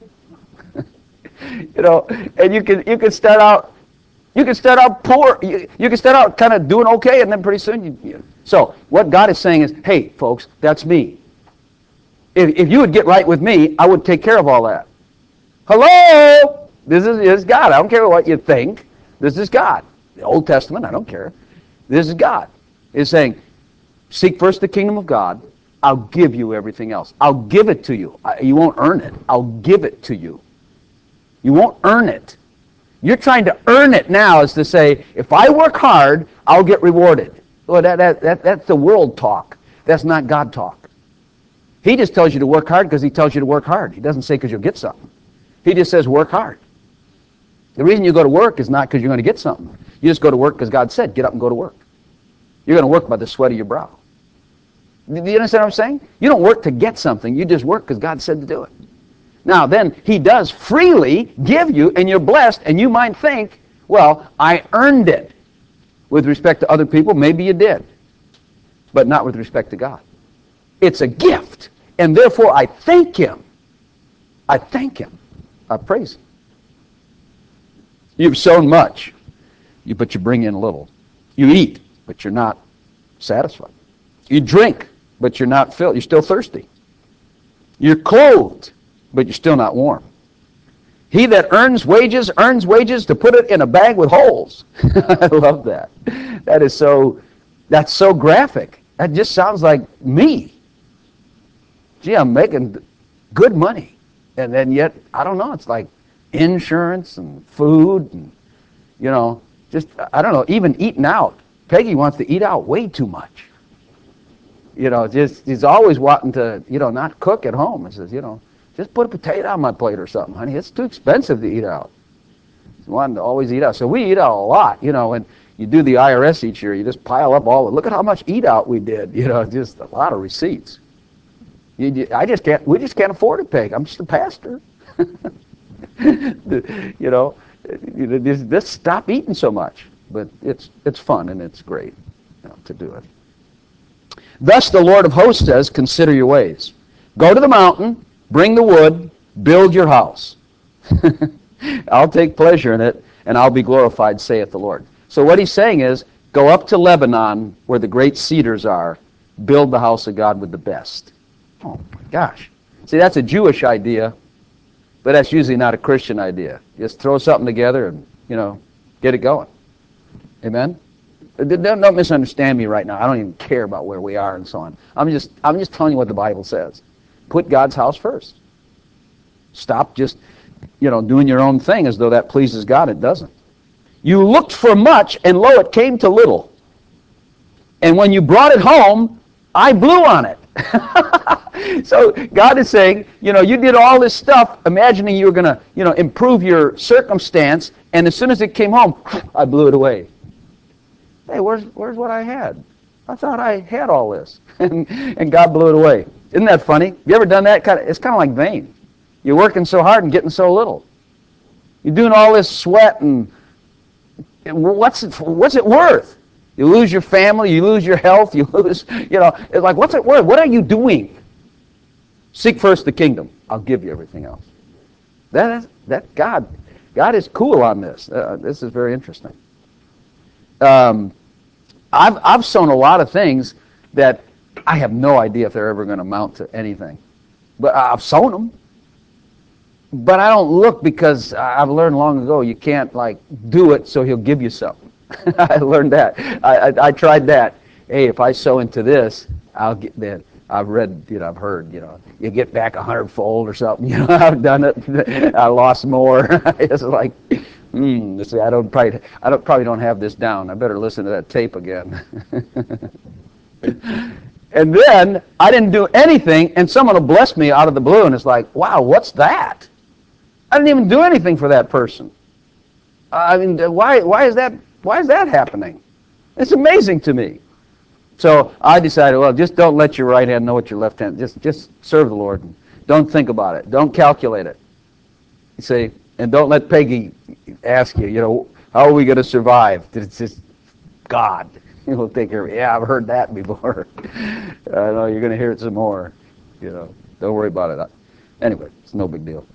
And you can start out poor. You can start out kind of doing okay, and then pretty soon So what God is saying is, hey, folks, that's me. If you would get right with me, I would take care of all that. Hello, this is God. I don't care what you think. This is God. The Old Testament, I don't care. This is God. He's saying, seek first the kingdom of God. I'll give you everything else. I'll give it to you. You won't earn it. I'll give it to you. You won't earn it. You're trying to earn it now is to say, if I work hard, I'll get rewarded. Well, that's the world talk. That's not God talk. He just tells you to work hard because he tells you to work hard. He doesn't say because you'll get something. He just says work hard. The reason you go to work is not because you're going to get something. You just go to work because God said, get up and go to work. You're going to work by the sweat of your brow. Do you understand what I'm saying? You don't work to get something. You just work because God said to do it. Now, then, he does freely give you, and you're blessed, and you might think, well, I earned it. With respect to other people, maybe you did. But not with respect to God. It's a gift, and therefore I thank him. I thank him. I praise him. You've sown much, but you bring in little. You eat, but you're not satisfied. You drink, but you're not filled. You're still thirsty. You're clothed, but you're still not warm. He that earns wages to put it in a bag with holes. I love that. That's so graphic. That just sounds like me. Gee, I'm making good money. And then yet, I don't know, it's like insurance and food and, just, I don't know, even eating out. Peggy wants to eat out way too much. He's always wanting to, not cook at home. He says, just put a potato on my plate or something, honey. It's too expensive to eat out. He's wanting to always eat out. So we eat out a lot, and you do the IRS each year. You just pile up look at how much eat out we did, just a lot of receipts. We just can't afford it, Peg. I'm just a pastor. Just stop eating so much. But it's fun and it's great to do it. Thus the Lord of hosts says, consider your ways. Go to the mountain, bring the wood, build your house. I'll take pleasure in it, and I'll be glorified, saith the Lord. So what he's saying is, go up to Lebanon, where the great cedars are, build the house of God with the best. Oh my gosh. See, that's a Jewish idea, but that's usually not a Christian idea. Just throw something together and, get it going. Amen? Don't misunderstand me right now. I don't even care about where we are and so on. I'm just telling you what the Bible says. Put God's house first. Stop just, doing your own thing as though that pleases God. It doesn't. You looked for much, and lo, it came to little. And when you brought it home, I blew on it. So God is saying, you did all this stuff imagining you were going to, improve your circumstance, and as soon as it came home, I blew it away. Hey, where's what I had? I thought I had all this. And God blew it away. Isn't that funny? You ever done that? It's kind of like vain. You're working so hard and getting so little. You're doing all this sweat, and what's it worth? You lose your family, you lose your health, you lose, it's like, what's it worth? What are you doing? Seek first the kingdom. I'll give you everything else. God is cool on this. This is very interesting. I've sown a lot of things that I have no idea if they're ever going to amount to anything. But I've sown them. But I don't look, because I've learned long ago you can't do it so he'll give you something. I learned that. I tried that. Hey, if I sow into this, I'll get that. I've read, I've heard, you get back 100-fold or something. I've done it. I lost more. It's like, see, I probably don't have this down. I better listen to that tape again. And then I didn't do anything, and someone will bless me out of the blue, and it's like, wow, what's that? I didn't even do anything for that person. I mean, why is that happening? It's amazing to me. So I decided, well, just don't let your right hand know what your left hand. Just serve the Lord. Don't think about it. Don't calculate it. You see, and don't let Peggy ask you, how are we going to survive? It's just God. He'll take care of it. Yeah, I've heard that before. I know you're going to hear it some more. Don't worry about it. Anyway, it's no big deal.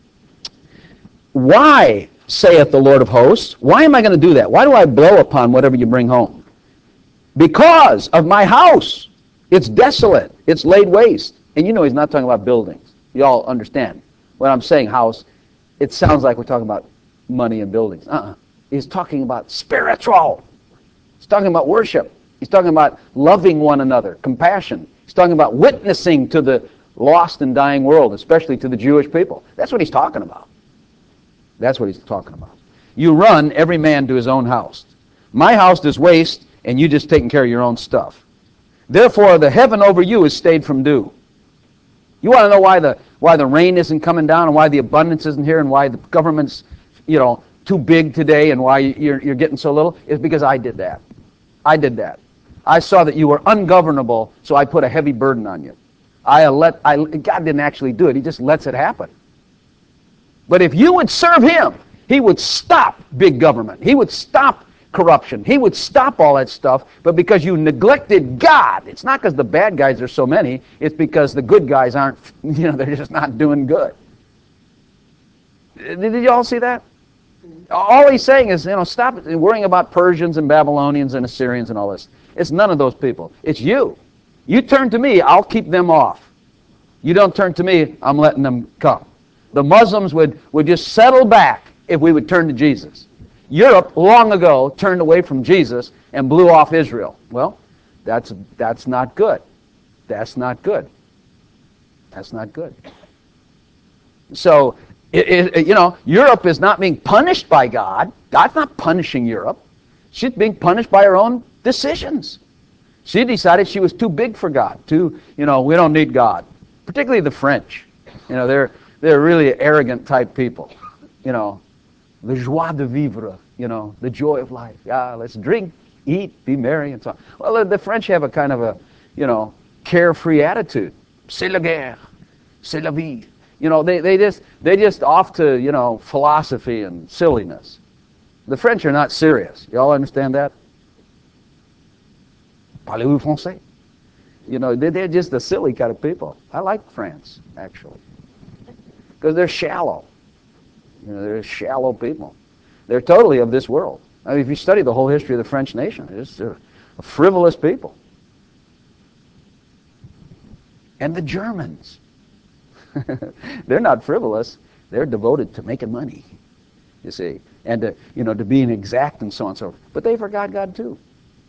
Why, saith the Lord of hosts? Why am I going to do that? Why do I blow upon whatever you bring home? Because of my house. It's desolate. It's laid waste. And he's not talking about buildings. You all understand. When I'm saying house, it sounds like we're talking about money and buildings. He's talking about spiritual. He's talking about worship. He's talking about loving one another, compassion. He's talking about witnessing to the lost and dying world, especially to the Jewish people. That's what he's talking about. That's what he's talking about. You run every man to his own house. My house is waste, and you just taking care of your own stuff. Therefore, the heaven over you is stayed from dew. You want to know why the rain isn't coming down, and why the abundance isn't here, and why the government's too big today, and why you're getting so little? It's because I did that. I did that. I saw that you were ungovernable, so I put a heavy burden on you. God didn't actually do it. He just lets it happen. But if you would serve him, he would stop big government. He would stop corruption. He would stop all that stuff. But because you neglected God, it's not because the bad guys are so many. It's because the good guys aren't, they're just not doing good. Did you all see that? All he's saying is, stop worrying about Persians and Babylonians and Assyrians and all this. It's none of those people. It's you. You turn to me, I'll keep them off. You don't turn to me, I'm letting them come. The Muslims would just settle back if we would turn to Jesus. Europe, long ago, turned away from Jesus and blew off Israel. Well, that's not good. That's not good. That's not good. So, Europe is not being punished by God. God's not punishing Europe. She's being punished by her own decisions. She decided she was too big for God. We don't need God. Particularly the French. They're really arrogant type people. The joie de vivre, the joy of life. Yeah, let's drink, eat, be merry, and so on. Well, the French have a kind of a, carefree attitude. C'est la guerre, c'est la vie. They just off to, philosophy and silliness. The French are not serious. You all understand that? Parlez-vous français? They're just a silly kind of people. I like France, actually. Because they're shallow. They're shallow people. They're totally of this world. I mean, if you study the whole history of the French nation, they're a frivolous people. And the Germans. They're not frivolous. They're devoted to making money, you see, and to being exact and so on and so forth. But they forgot God too.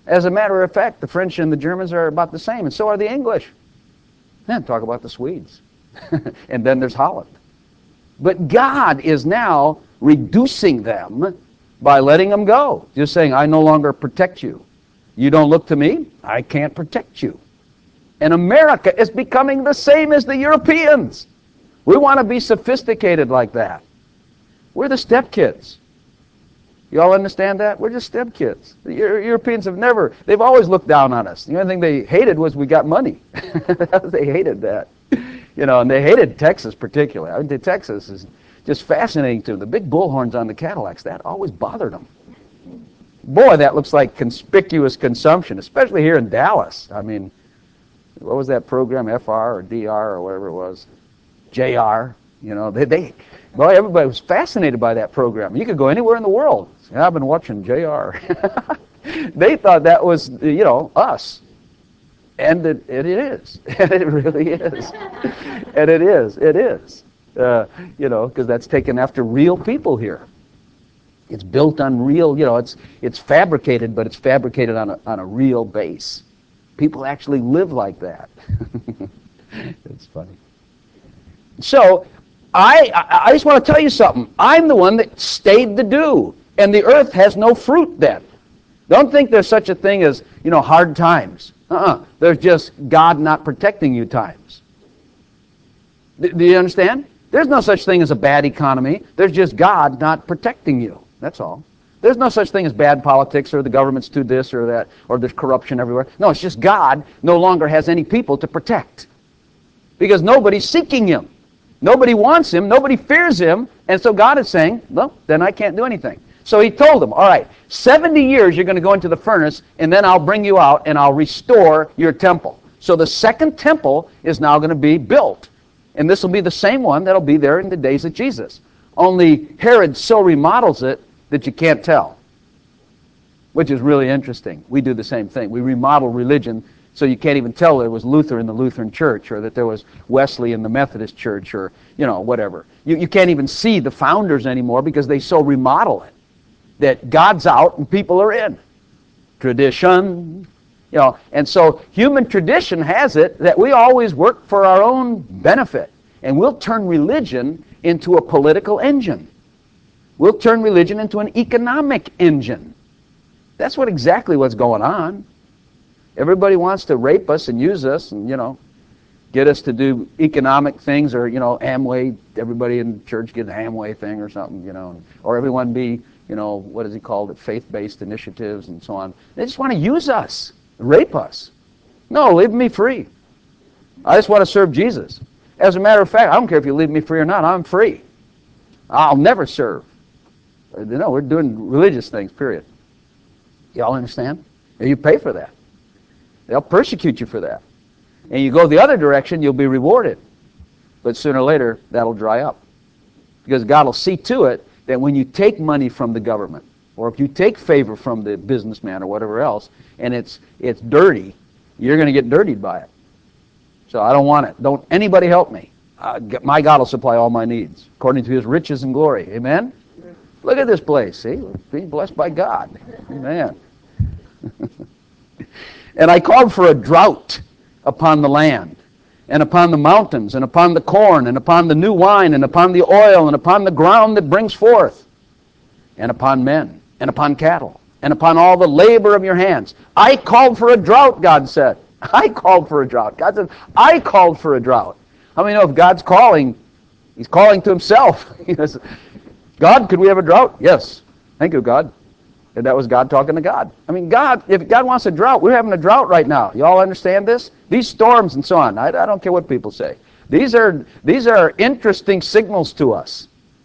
As a matter of fact, the French and the Germans are about the same, and so are the English. Then talk about the Swedes. And then there's Holland. But God is now reducing them by letting them go. Just saying, I no longer protect you. You don't look to me, I can't protect you. And America is becoming the same as the Europeans. We want to be sophisticated like that. We're the stepkids. You all understand that? We're just stepkids. The Europeans they've always looked down on us. The only thing they hated was we got money. They hated that. And they hated Texas particularly. I mean, Texas is just fascinating to them. The big bullhorns on the Cadillacs, that always bothered them. Boy, that looks like conspicuous consumption, especially here in Dallas. I mean, what was that program, FR or DR or whatever it was? JR. Boy, everybody was fascinated by that program. You could go anywhere in the world. I've been watching JR. They thought that was, us. And it is. And it really is. And it is. It is. Because that's taken after real people here. It's built on real, it's fabricated, but it's fabricated on a real base. People actually live like that. It's funny. So, I just want to tell you something. I'm the one that stayed the dew, and the earth has no fruit then. Don't think there's such a thing as, hard times. There's just God not protecting you times. Do you understand? There's no such thing as a bad economy. There's just God not protecting you. That's all. There's no such thing as bad politics or the government's do this or that or there's corruption everywhere. No, it's just God no longer has any people to protect because nobody's seeking Him. Nobody wants Him. Nobody fears Him. And so God is saying, well, then I can't do anything. So He told them, all right, 70 years you're going to go into the furnace and then I'll bring you out and I'll restore your temple. So the second temple is now going to be built. And this will be the same one that'll be there in the days of Jesus. Only Herod so remodels it that you can't tell, which is really interesting. We do the same thing. We remodel religion so you can't even tell there was Luther in the Lutheran Church or that there was Wesley in the Methodist Church or, whatever. You can't even see the founders anymore because they so remodel it that God's out and people are in. Tradition, and so human tradition has it that we always work for our own benefit, and we'll turn religion into a political engine. We'll turn religion into an economic engine. That's exactly what's going on. Everybody wants to rape us and use us and, get us to do economic things or, Amway, everybody in church get an Amway thing or something, or everyone be, what is he called it, faith-based initiatives and so on. They just want to use us, rape us. No, leave me free. I just want to serve Jesus. As a matter of fact, I don't care if you leave me free or not, I'm free. I'll never serve. No, we're doing religious things, period. Y'all understand? And you pay for that. They'll persecute you for that. And you go the other direction, you'll be rewarded. But sooner or later, that'll dry up. Because God will see to it that when you take money from the government, or if you take favor from the businessman or whatever else, and it's dirty, you're going to get dirtied by it. So I don't want it. Don't anybody help me. My God will supply all my needs, according to His riches and glory. Amen? Look at this place, see? We're being blessed by God. Amen. And I called for a drought upon the land, and upon the mountains, and upon the corn, and upon the new wine, and upon the oil, and upon the ground that brings forth, and upon men, and upon cattle, and upon all the labor of your hands. I called for a drought, God said. I called for a drought. God said, I called for a drought. How many know if God's calling, He's calling to Himself? He goes, God, could we have a drought? Yes. Thank you, God. And that was God talking to God. I mean, God, if God wants a drought, we're having a drought right now. You all understand this? These storms and so on. I don't care what people say. These are interesting signals to us.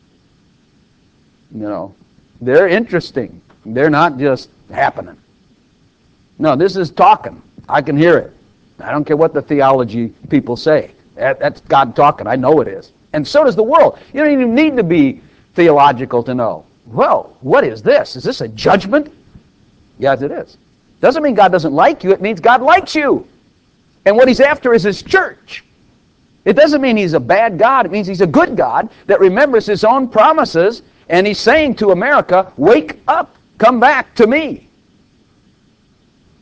They're interesting. They're not just happening. No, this is talking. I can hear it. I don't care what the theology people say. That's God talking. I know it is. And so does the world. You don't even need to be theological to know. Well, what is this? Is this a judgment? Yes, it is. Doesn't mean God doesn't like you. It means God likes you. And what He's after is His church. It doesn't mean He's a bad God. It means He's a good God that remembers His own promises. And He's saying to America, wake up. Come back to me.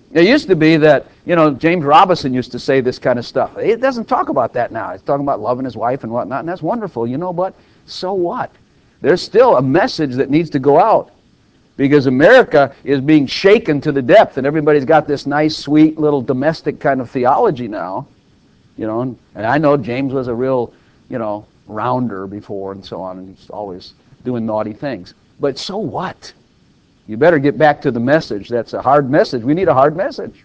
It used to be that, James Robison used to say this kind of stuff. It doesn't talk about that now. It's talking about loving his wife and whatnot, and that's wonderful. You know what? So what? There's still a message that needs to go out, because America is being shaken to the depth, and everybody's got this nice, sweet, little domestic kind of theology now. And I know James was a real, rounder before and so on, and he's always doing naughty things. But so what? You better get back to the message. That's a hard message. We need a hard message.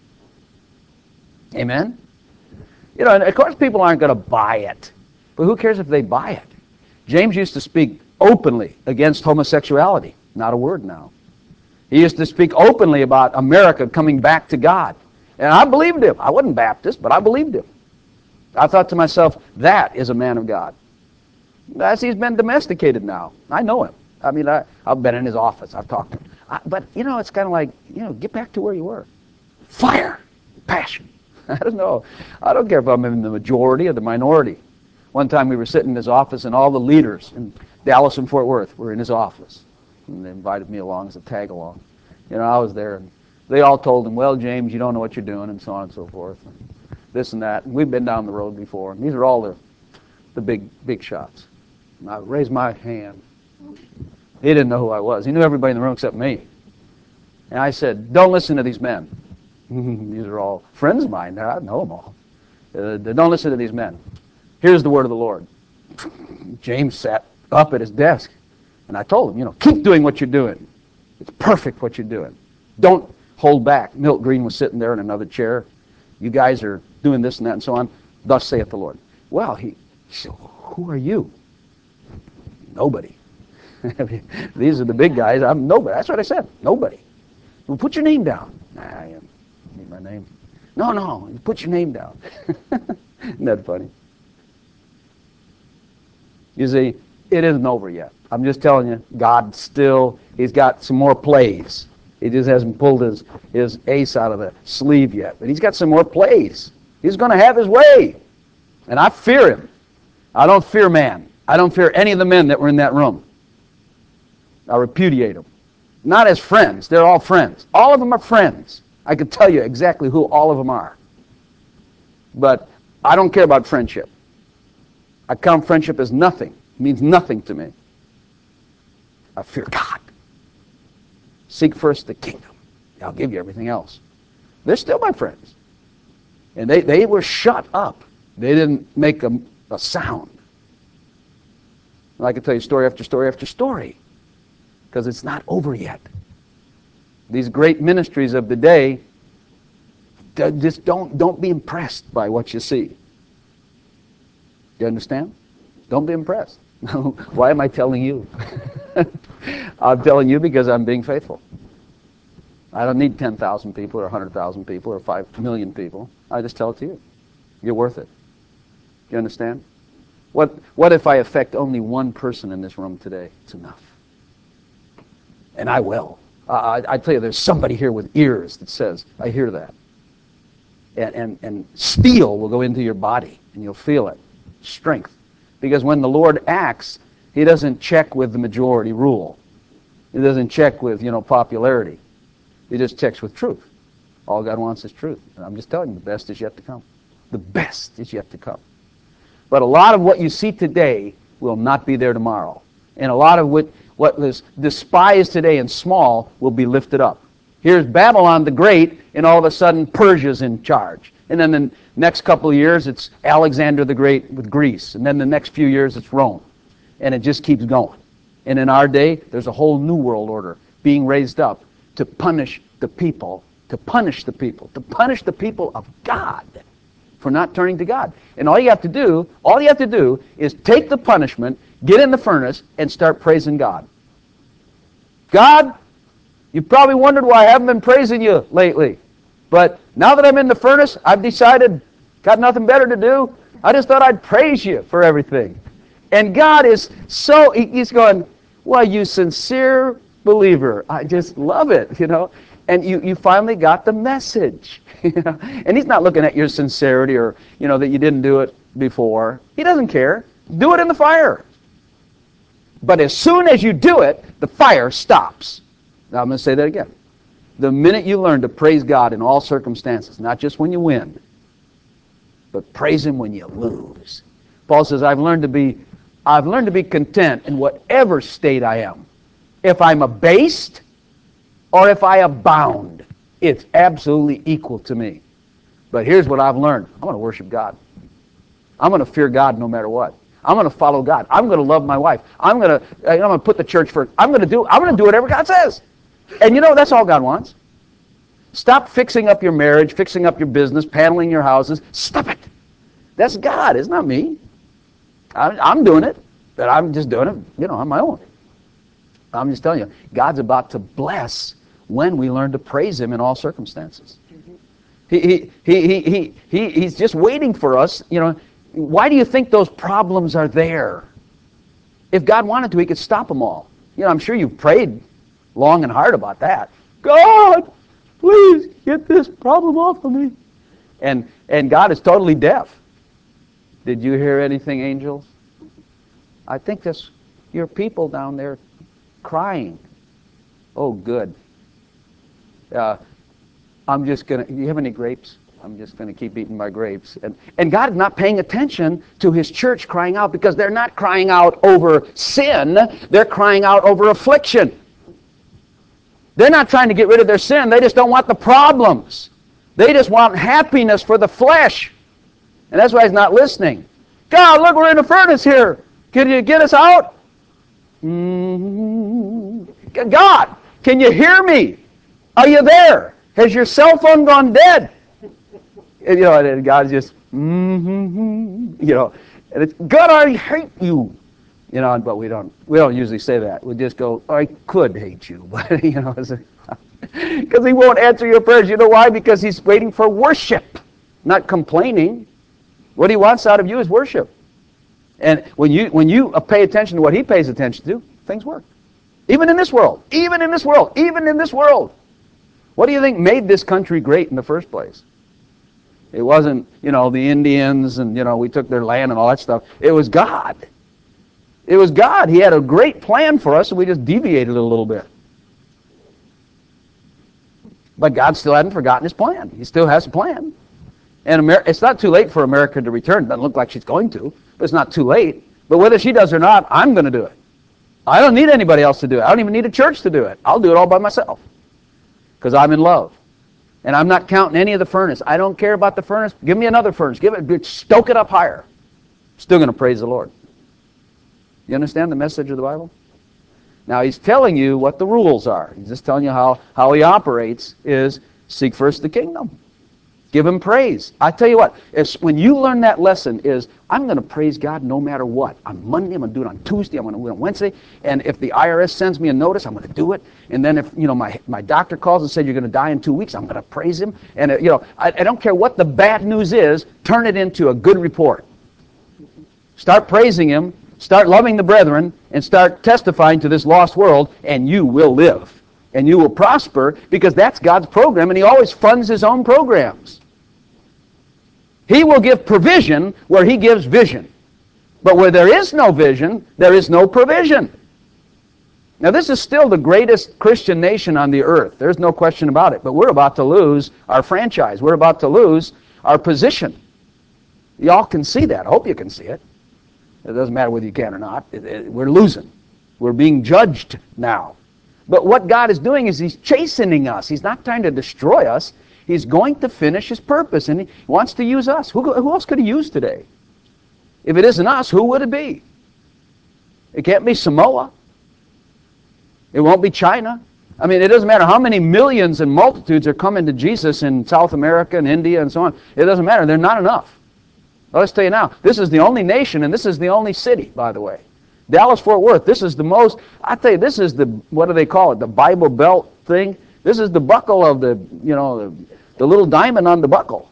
Amen? And of course people aren't going to buy it. But who cares if they buy it? James used to speak openly against homosexuality. Not a word now. He used to speak openly about America coming back to God. And I believed him. I wasn't Baptist, but I believed him. I thought to myself, that is a man of God. As he's been domesticated now. I know him. I mean, I've been in his office. I've talked to him. But, it's kind of like, get back to where you were. Fire. Passion. I don't know. I don't care if I'm in the majority or the minority. One time we were sitting in his office, and all the leaders in Dallas and Fort Worth were in his office. And they invited me along as a tag-along. I was there, and they all told him, well, James, you don't know what you're doing, and so on and so forth. And this and that. And we've been down the road before. And these are all the big shots. And I raised my hand. He didn't know who I was. He knew everybody in the room except me. And I said, don't listen to these men. These are all friends of mine. I know them all. Don't listen to these men. Here's the word of the Lord. James sat up at his desk, and I told him, keep doing what you're doing. It's perfect what you're doing. Don't hold back. Milt Green was sitting there in another chair. You guys are doing this and that and so on. Thus saith the Lord. Well, he said, who are you? Nobody. These are the big guys. I'm nobody. That's what I said. Nobody. Well, put your name down. I need my name. No. Put your name down. Isn't that funny? You see, it isn't over yet. I'm just telling you, God still, he's got some more plays. He just hasn't pulled his ace out of the sleeve yet. But he's got some more plays. He's going to have his way. And I fear him. I don't fear man. I don't fear any of the men that were in that room. I repudiate them. Not as friends. They're all friends. All of them are friends. I could tell you exactly who all of them are. But I don't care about friendship. I count friendship as nothing. It means nothing to me. I fear God. Seek first the kingdom. I'll give you everything else. They're still my friends. And they were shut up. They didn't make a sound. And I could tell you story after story after story. Because it's not over yet. These great ministries of the day, just don't be impressed by what you see. You understand? Don't be impressed. Why am I telling you? I'm telling you because I'm being faithful. I don't need 10,000 people or 100,000 people or 5 million people. I just tell it to you. You're worth it. You understand? What if I affect only one person in this room today? It's enough. And I will. I tell you, there's somebody here with ears that says, I hear that. And steel will go into your body, and you'll feel it. Strength. Because when the Lord acts, he doesn't check with the majority rule. He doesn't check with, popularity. He just checks with truth. All God wants is truth. And I'm just telling you, the best is yet to come. The best is yet to come. But a lot of what you see today will not be there tomorrow. And a lot of what is despised today and small will be lifted up. Here's Babylon the Great, and all of a sudden Persia's in charge. And then the next couple of years, it's Alexander the Great with Greece. And then the next few years, it's Rome. And it just keeps going. And in our day, there's a whole new world order being raised up to punish the people, to punish the people of God for not turning to God. And all you have to do is take the punishment, get in the furnace, and start praising God. God, you've probably wondered why I haven't been praising you lately. But now that I'm in the furnace, I've decided, got nothing better to do. I just thought I'd praise you for everything. And God is he's going, well, you sincere believer. I just love it, And you finally got the message. And he's not looking at your sincerity or, that you didn't do it before. He doesn't care. Do it in the fire. But as soon as you do it, the fire stops. Now I'm going to say that again. The minute you learn to praise God in all circumstances, not just when you win, but praise Him when you lose. Paul says, I've learned to be content in whatever state I am. If I'm abased or if I abound, it's absolutely equal to me. But here's what I've learned. I'm going to worship God. I'm going to fear God no matter what. I'm going to follow God. I'm going to love my wife. I'm going to put the church first. I'm going to do whatever God says. And that's all God wants. Stop fixing up your marriage, fixing up your business, paneling your houses. Stop it. That's God. It's not me. I'm doing it, but I'm just doing it, on my own. I'm just telling you, God's about to bless when we learn to praise Him in all circumstances. He's just waiting for us. Why do you think those problems are there? If God wanted to, He could stop them all. I'm sure you've prayed long and hard about that. God, please get this problem off of me. And God is totally deaf. Did you hear anything, angels? I think that's your people down there crying. Oh, good. I'm just going to... Do you have any grapes? I'm just going to keep eating my grapes. And God is not paying attention to His church crying out, because they're not crying out over sin. They're crying out over affliction. They're not trying to get rid of their sin. They just don't want the problems. They just want happiness for the flesh. And that's why He's not listening. God, look, we're in a furnace here. Can you get us out? God, can you hear me? Are you there? Has your cell phone gone dead? And God's just, and it's, God, I hate you. But we don't usually say that. We just go, I could hate you, but because He won't answer your prayers. You know why? Because He's waiting for worship, not complaining. What He wants out of you is worship. And when you pay attention to what He pays attention to, things work. Even in this world. Even in this world. Even in this world. What do you think made this country great in the first place? It wasn't, the Indians and, we took their land and all that stuff. It was God. It was God. He had a great plan for us, and we just deviated a little bit. But God still hadn't forgotten His plan. He still has a plan. And it's not too late for America to return. It doesn't look like she's going to, but it's not too late. But whether she does or not, I'm going to do it. I don't need anybody else to do it. I don't even need a church to do it. I'll do it all by myself, because I'm in love. And I'm not counting any of the furnace. I don't care about the furnace. Give me another furnace. Stoke it up higher. Still going to praise the Lord. You understand the message of the Bible? Now, He's telling you what the rules are. He's just telling you how He operates is seek first the kingdom. Give Him praise. I tell you what, when you learn that lesson is, I'm going to praise God no matter what. On Monday, I'm going to do it on Tuesday, I'm going to do it on Wednesday, and if the IRS sends me a notice, I'm going to do it. And then if my doctor calls and said you're going to die in 2 weeks, I'm going to praise Him. And I don't care what the bad news is, turn it into a good report. Start praising Him, start loving the brethren, and start testifying to this lost world, and you will live. And you will prosper, because that's God's program, and He always funds His own programs. He will give provision where He gives vision. But where there is no vision, there is no provision. Now, this is still the greatest Christian nation on the earth. There's no question about it. But we're about to lose our franchise. We're about to lose our position. Y'all can see that. I hope you can see it. It doesn't matter whether you can or not. We're losing. We're being judged now. But what God is doing is He's chastening us. He's not trying to destroy us. He's going to finish His purpose, and He wants to use us. Who else could He use today? If it isn't us, who would it be? It can't be Samoa. It won't be China. I mean, it doesn't matter how many millions and multitudes are coming to Jesus in South America and India and so on. It doesn't matter. They're not enough. Well, let's tell you now, this is the only nation, and this is the only city, by the way. Dallas-Fort Worth, this is the most, I tell you, this is the, what do they call it, the Bible Belt thing? This is the buckle of the little diamond on the buckle.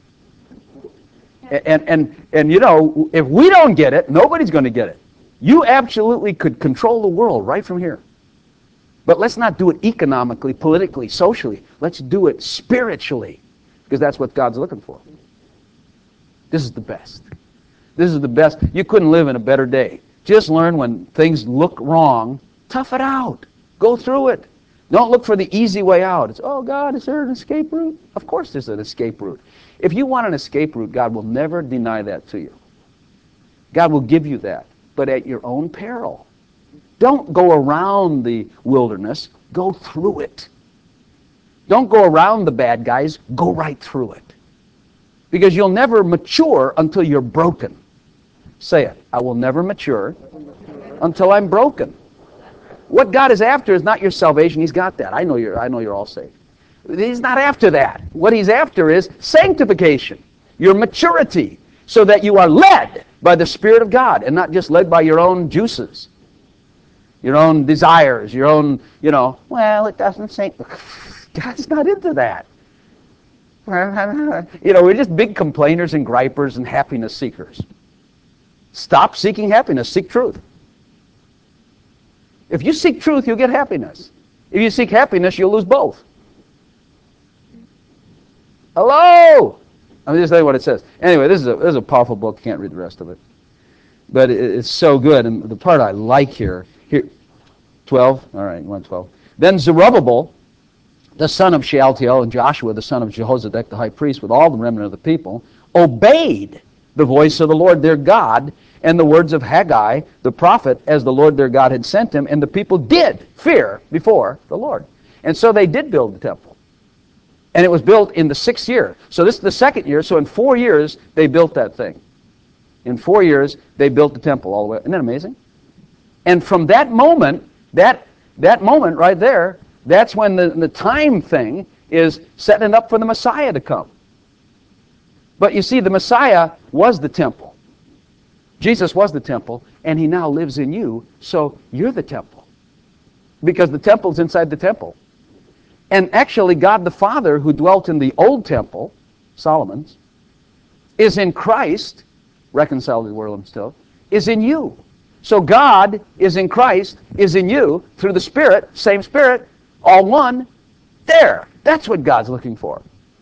And if we don't get it, nobody's going to get it. You absolutely could control the world right from here. But let's not do it economically, politically, socially. Let's do it spiritually, because that's what God's looking for. This is the best. This is the best. You couldn't live in a better day. Just learn when things look wrong, tough it out. Go through it. Don't look for the easy way out. It's, oh God, is there an escape route? Of course there's an escape route. If you want an escape route, God will never deny that to you. God will give you that, but at your own peril. Don't go around the wilderness. Go through it. Don't go around the bad guys. Go right through it. Because you'll never mature until you're broken. Say it. I will never mature until I'm broken. What God is after is not your salvation. He's got that. I know you're all saved. He's not after that. What He's after is sanctification, your maturity, so that you are led by the Spirit of God and not just led by your own juices, your own desires, your own, well, it doesn't say. God's not into that. We're just big complainers and gripers and happiness seekers. Stop seeking happiness. Seek truth. If you seek truth, you'll get happiness. If you seek happiness, you'll lose both. Hello? I'm just telling you what it says. Anyway, this is a powerful book. Can't read the rest of it. But it's so good. And the part I like here 12? All right, you want 12. Then Zerubbabel, the son of Shealtiel, and Joshua, the son of Jehozadak, the high priest, with all the remnant of the people, obeyed the voice of the Lord their God and the words of Haggai, the prophet, as the Lord their God had sent him, and the people did fear before the Lord. And so they did build the temple. And it was built in the 6th year. So this is the 2nd year, so in 4 years, they built that thing. In 4 years, they built the temple all the way. Isn't that amazing? And from that moment, that moment right there, that's when the time thing is setting up for the Messiah to come. But you see, the Messiah was the temple. Jesus was the temple, and He now lives in you, so you're the temple. Because the temple's inside the temple. And actually, God the Father, who dwelt in the old temple, Solomon's, is in Christ, reconciled to the world Himself, is in you. So God is in Christ, is in you, through the Spirit, same Spirit, all one, there. That's what God's looking for.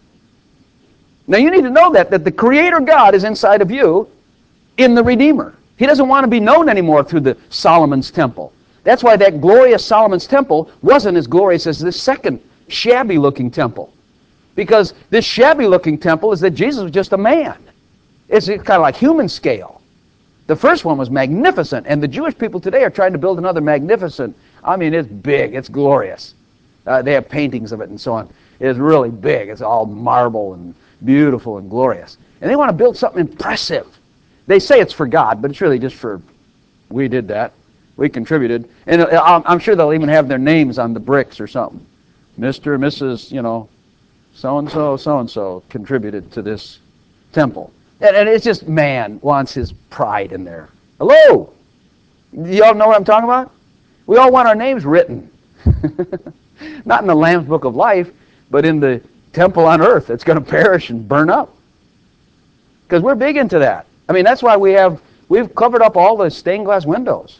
Now you need to know that the Creator God is inside of you in the Redeemer. He doesn't want to be known anymore through the Solomon's temple. That's why that glorious Solomon's temple wasn't as glorious as this second shabby-looking temple. Because this shabby-looking temple is that Jesus was just a man. It's kind of like human scale. The first one was magnificent, and the Jewish people today are trying to build another magnificent. I mean, it's big, it's glorious. They have paintings of it and so on. It's really big. It's all marble and beautiful and glorious. And they want to build something impressive. They say it's for God, but it's really just for, we did that. We contributed. And I'm sure they'll even have their names on the bricks or something. Mr. and Mrs., so-and-so, so-and-so contributed to this temple. And it's just man wants his pride in there. Hello? Y'all know what I'm talking about? We all want our names written. Not in the Lamb's Book of Life, but in the temple on earth that's going to perish and burn up. Because we're big into that. I mean, that's why we've covered up all the stained glass windows.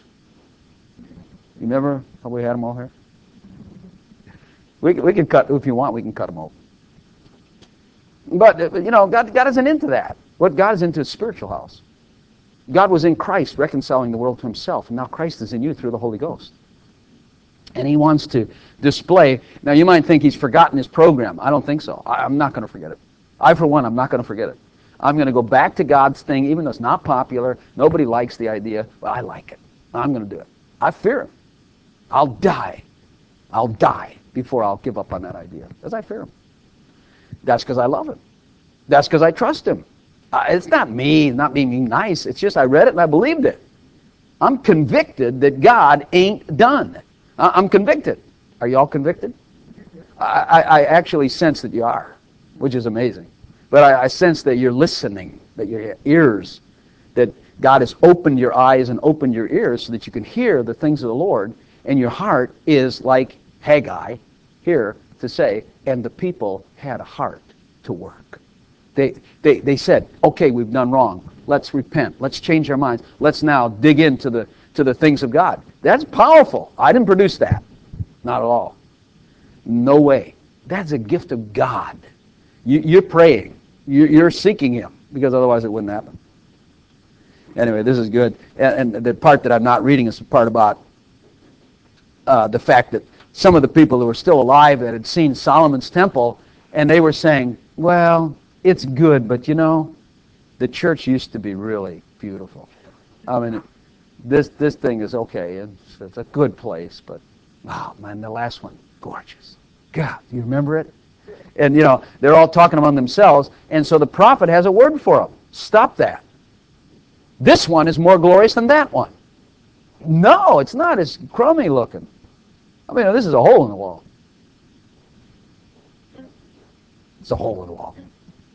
You remember how we had them all here? We can cut, if you want, we can cut them open. But, God isn't into that. What God is into is spiritual house. God was in Christ reconciling the world to Himself, and now Christ is in you through the Holy Ghost. And He wants to display. Now, you might think He's forgotten His program. I don't think so. I'm not going to forget it. For one, I'm not going to forget it. I'm going to go back to God's thing, even though it's not popular. Nobody likes the idea. But I like it. I'm going to do it. I fear Him. I'll die. I'll die before I'll give up on that idea, because I fear Him. That's because I love Him. That's because I trust Him. It's not me, not being nice. It's just I read it and I believed it. I'm convicted that God ain't done. I'm convicted. Are you all convicted? I actually sense that you are, which is amazing. But I sense that you're listening, that your ears, that God has opened your eyes and opened your ears so that you can hear the things of the Lord, and your heart is like Haggai here to say, and the people had a heart to work. They said, okay, we've done wrong. Let's repent. Let's change our minds. Let's now dig into the things of God. That's powerful. I didn't produce that. Not at all. No way. That's a gift of God. You're praying. You're seeking Him, because otherwise it wouldn't happen. Anyway, this is good. And the part that I'm not reading is the part about the fact that some of the people who were still alive that had seen Solomon's temple, and they were saying, well, it's good, but you know, the church used to be really beautiful. I mean, this thing is okay. It's a good place, but wow, man, the last one, gorgeous. God, you remember it? And, you know, they're all talking among themselves, and so the prophet has a word for them. Stop that. This one is more glorious than that one. No, it's not. It's crummy looking. I mean, this is a hole in the wall. It's a hole in the wall.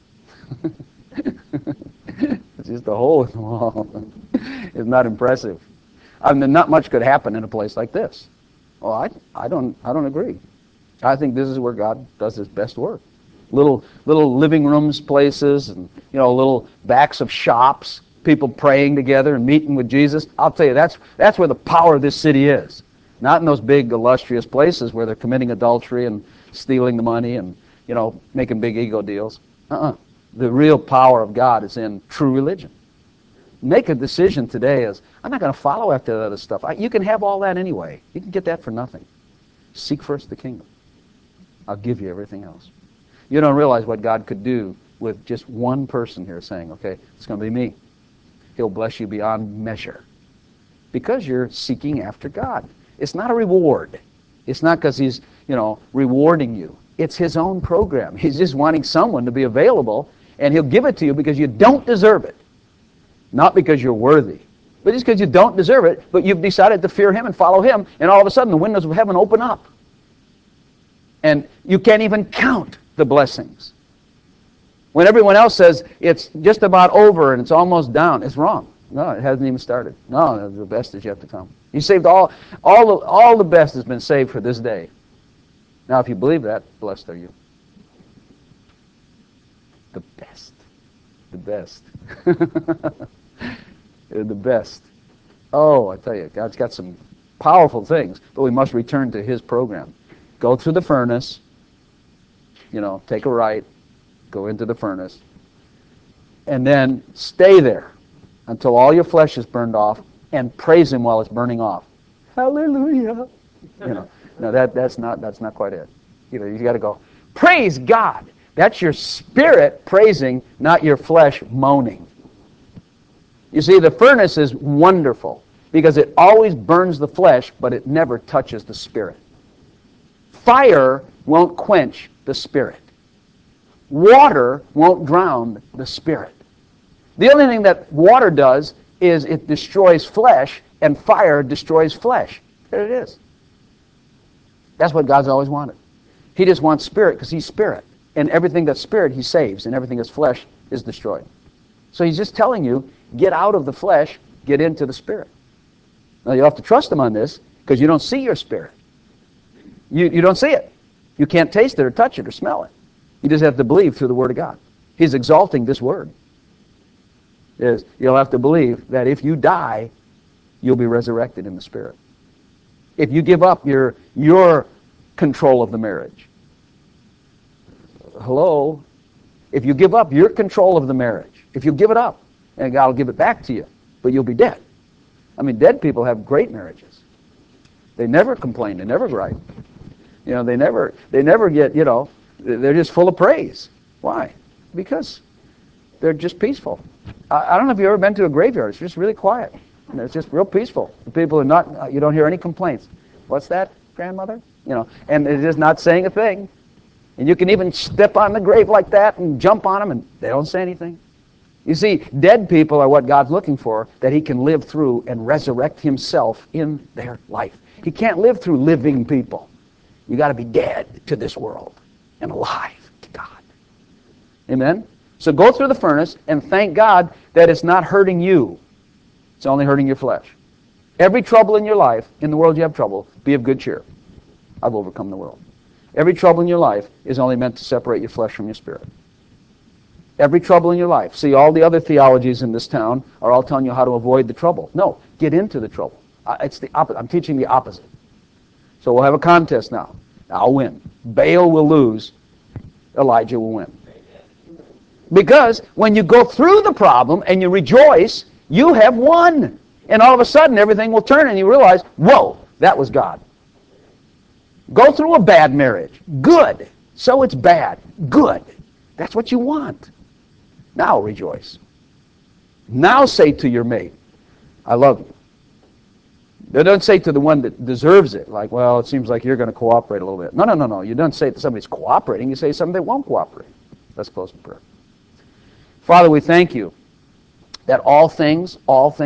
It's just a hole in the wall. It's not impressive. I mean, not much could happen in a place like this. Well, I don't agree. I think this is where God does His best work. Little living rooms, places, and little backs of shops, people praying together and meeting with Jesus. I'll tell you, that's where the power of this city is. Not in those big illustrious places where they're committing adultery and stealing the money and making big ego deals. The real power of God is in true religion. Make a decision today as, I'm not going to follow after that other stuff. You can have all that anyway. You can get that for nothing. Seek first the kingdom. I'll give you everything else. You don't realize what God could do with just one person here saying, okay, it's going to be me. He'll bless you beyond measure. Because you're seeking after God. It's not a reward. It's not because He's, rewarding you. It's His own program. He's just wanting someone to be available, and He'll give it to you because you don't deserve it. Not because you're worthy, but just because you don't deserve it, but you've decided to fear Him and follow Him, and all of a sudden the windows of heaven open up. And you can't even count the blessings. When everyone else says it's just about over and it's almost down, it's wrong. No, it hasn't even started. No, the best is yet to come. He saved all the best has been saved for this day. Now, if you believe that, blessed are you. The best. The best. The best. Oh, I tell you, God's got some powerful things, but we must return to His program. Go through the furnace, take a right, go into the furnace, and then stay there until all your flesh is burned off, and praise Him while it's burning off. Hallelujah. No, that's not quite it. You got to go, praise God. That's your spirit praising, not your flesh moaning. You see, the furnace is wonderful because it always burns the flesh, but it never touches the spirit. Fire won't quench the spirit. Water won't drown the spirit. The only thing that water does is it destroys flesh, and fire destroys flesh. There it is. That's what God's always wanted. He just wants spirit because He's spirit. And everything that's spirit, He saves, and everything that's flesh is destroyed. So He's just telling you, get out of the flesh, get into the spirit. Now you have to trust Him on this because you don't see your spirit. You don't see it. You can't taste it or touch it or smell it. You just have to believe through the Word of God. He's exalting this Word. You'll have to believe that if you die, you'll be resurrected in the Spirit. If you give up your control of the marriage. Hello? If you give up your control of the marriage, if you give it up, and God will give it back to you, but you'll be dead. I mean, dead people have great marriages. They never complain. They never gripe. They never get, they're just full of praise. Why? Because they're just peaceful. I don't know if you've ever been to a graveyard. It's just really quiet. It's just real peaceful. The people are not, you don't hear any complaints. What's that, grandmother? And they're just not saying a thing. And you can even step on the grave like that and jump on them, and they don't say anything. You see, dead people are what God's looking for, that He can live through and resurrect Himself in their life. He can't live through living people. You got to be dead to this world and alive to God. Amen? So go through the furnace and thank God that it's not hurting you. It's only hurting your flesh. Every trouble in your life, in the world you have trouble, be of good cheer. I've overcome the world. Every trouble in your life is only meant to separate your flesh from your spirit. Every trouble in your life. See, all the other theologies in this town are all telling you how to avoid the trouble. No, get into the trouble. It's the opposite. I'm teaching the opposite. So we'll have a contest now. I'll win. Baal will lose. Elijah will win. Because when you go through the problem and you rejoice, you have won. And all of a sudden everything will turn and you realize, whoa, that was God. Go through a bad marriage. Good. So it's bad. Good. That's what you want. Now rejoice. Now say to your mate, I love you. Don't say to the one that deserves it, like, well, it seems like you're going to cooperate a little bit. No. You don't say it to somebody who's cooperating. You say something that won't cooperate. Let's close in prayer. Father, we thank you that all things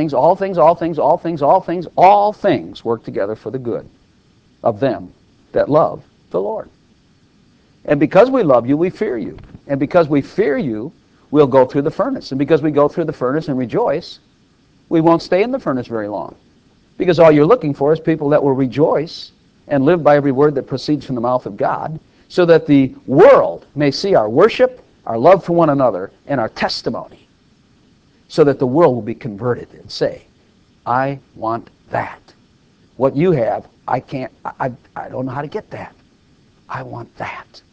work together for the good of them that love the Lord. And because we love you, we fear you. And because we fear you, we'll go through the furnace. And because we go through the furnace and rejoice, we won't stay in the furnace very long. Because all you're looking for is people that will rejoice and live by every word that proceeds from the mouth of God, so that the world may see our worship, our love for one another, and our testimony, so that the world will be converted and say, I want that. What you have, I don't know how to get that. I want that.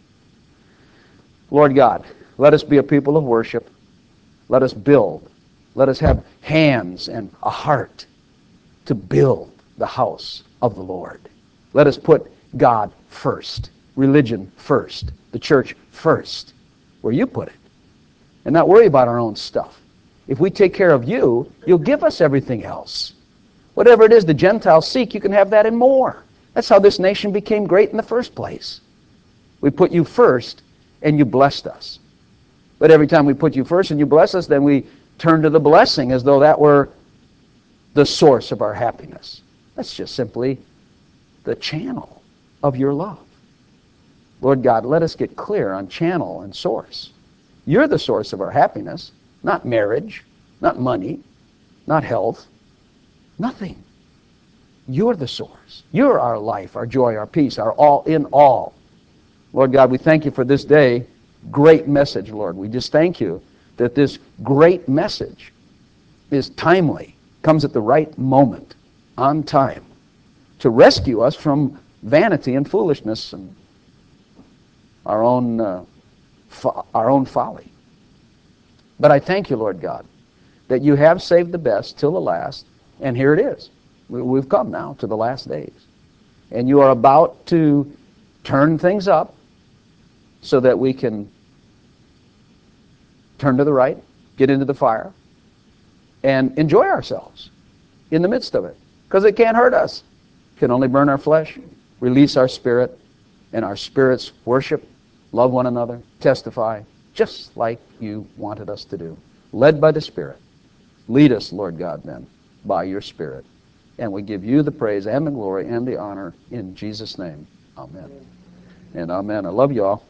Lord God, let us be a people of worship. Let us build. Let us have hands and a heart to build the house of the Lord. Let us put God first, religion first, the church first, where you put it, and not worry about our own stuff. If we take care of you, you'll give us everything else. Whatever it is the Gentiles seek, you can have that and more. That's how this nation became great in the first place. We put you first, and you blessed us. But every time we put you first and you bless us, then we turn to the blessing as though that were the source of our happiness. That's just simply the channel of your love. Lord God, let us get clear on channel and source. You're the source of our happiness, not marriage, not money, not health, nothing. You're the source. You're our life, our joy, our peace, our all in all. Lord God, we thank you for this day. Great message, Lord. We just thank you that this great message is timely, comes at the right moment, on time, to rescue us from vanity and foolishness and our own folly. But I thank you, Lord God, that you have saved the best till the last, and here it is. We've come now to the last days. And you are about to turn things up so that we can turn to the right, get into the fire, and enjoy ourselves in the midst of it. Because it can't hurt us. It can only burn our flesh, release our spirit, and our spirits worship, love one another, testify, just like you wanted us to do. Led by the Spirit. Lead us, Lord God, then, by your Spirit. And we give you the praise and the glory and the honor in Jesus' name. Amen. And amen. I love you all.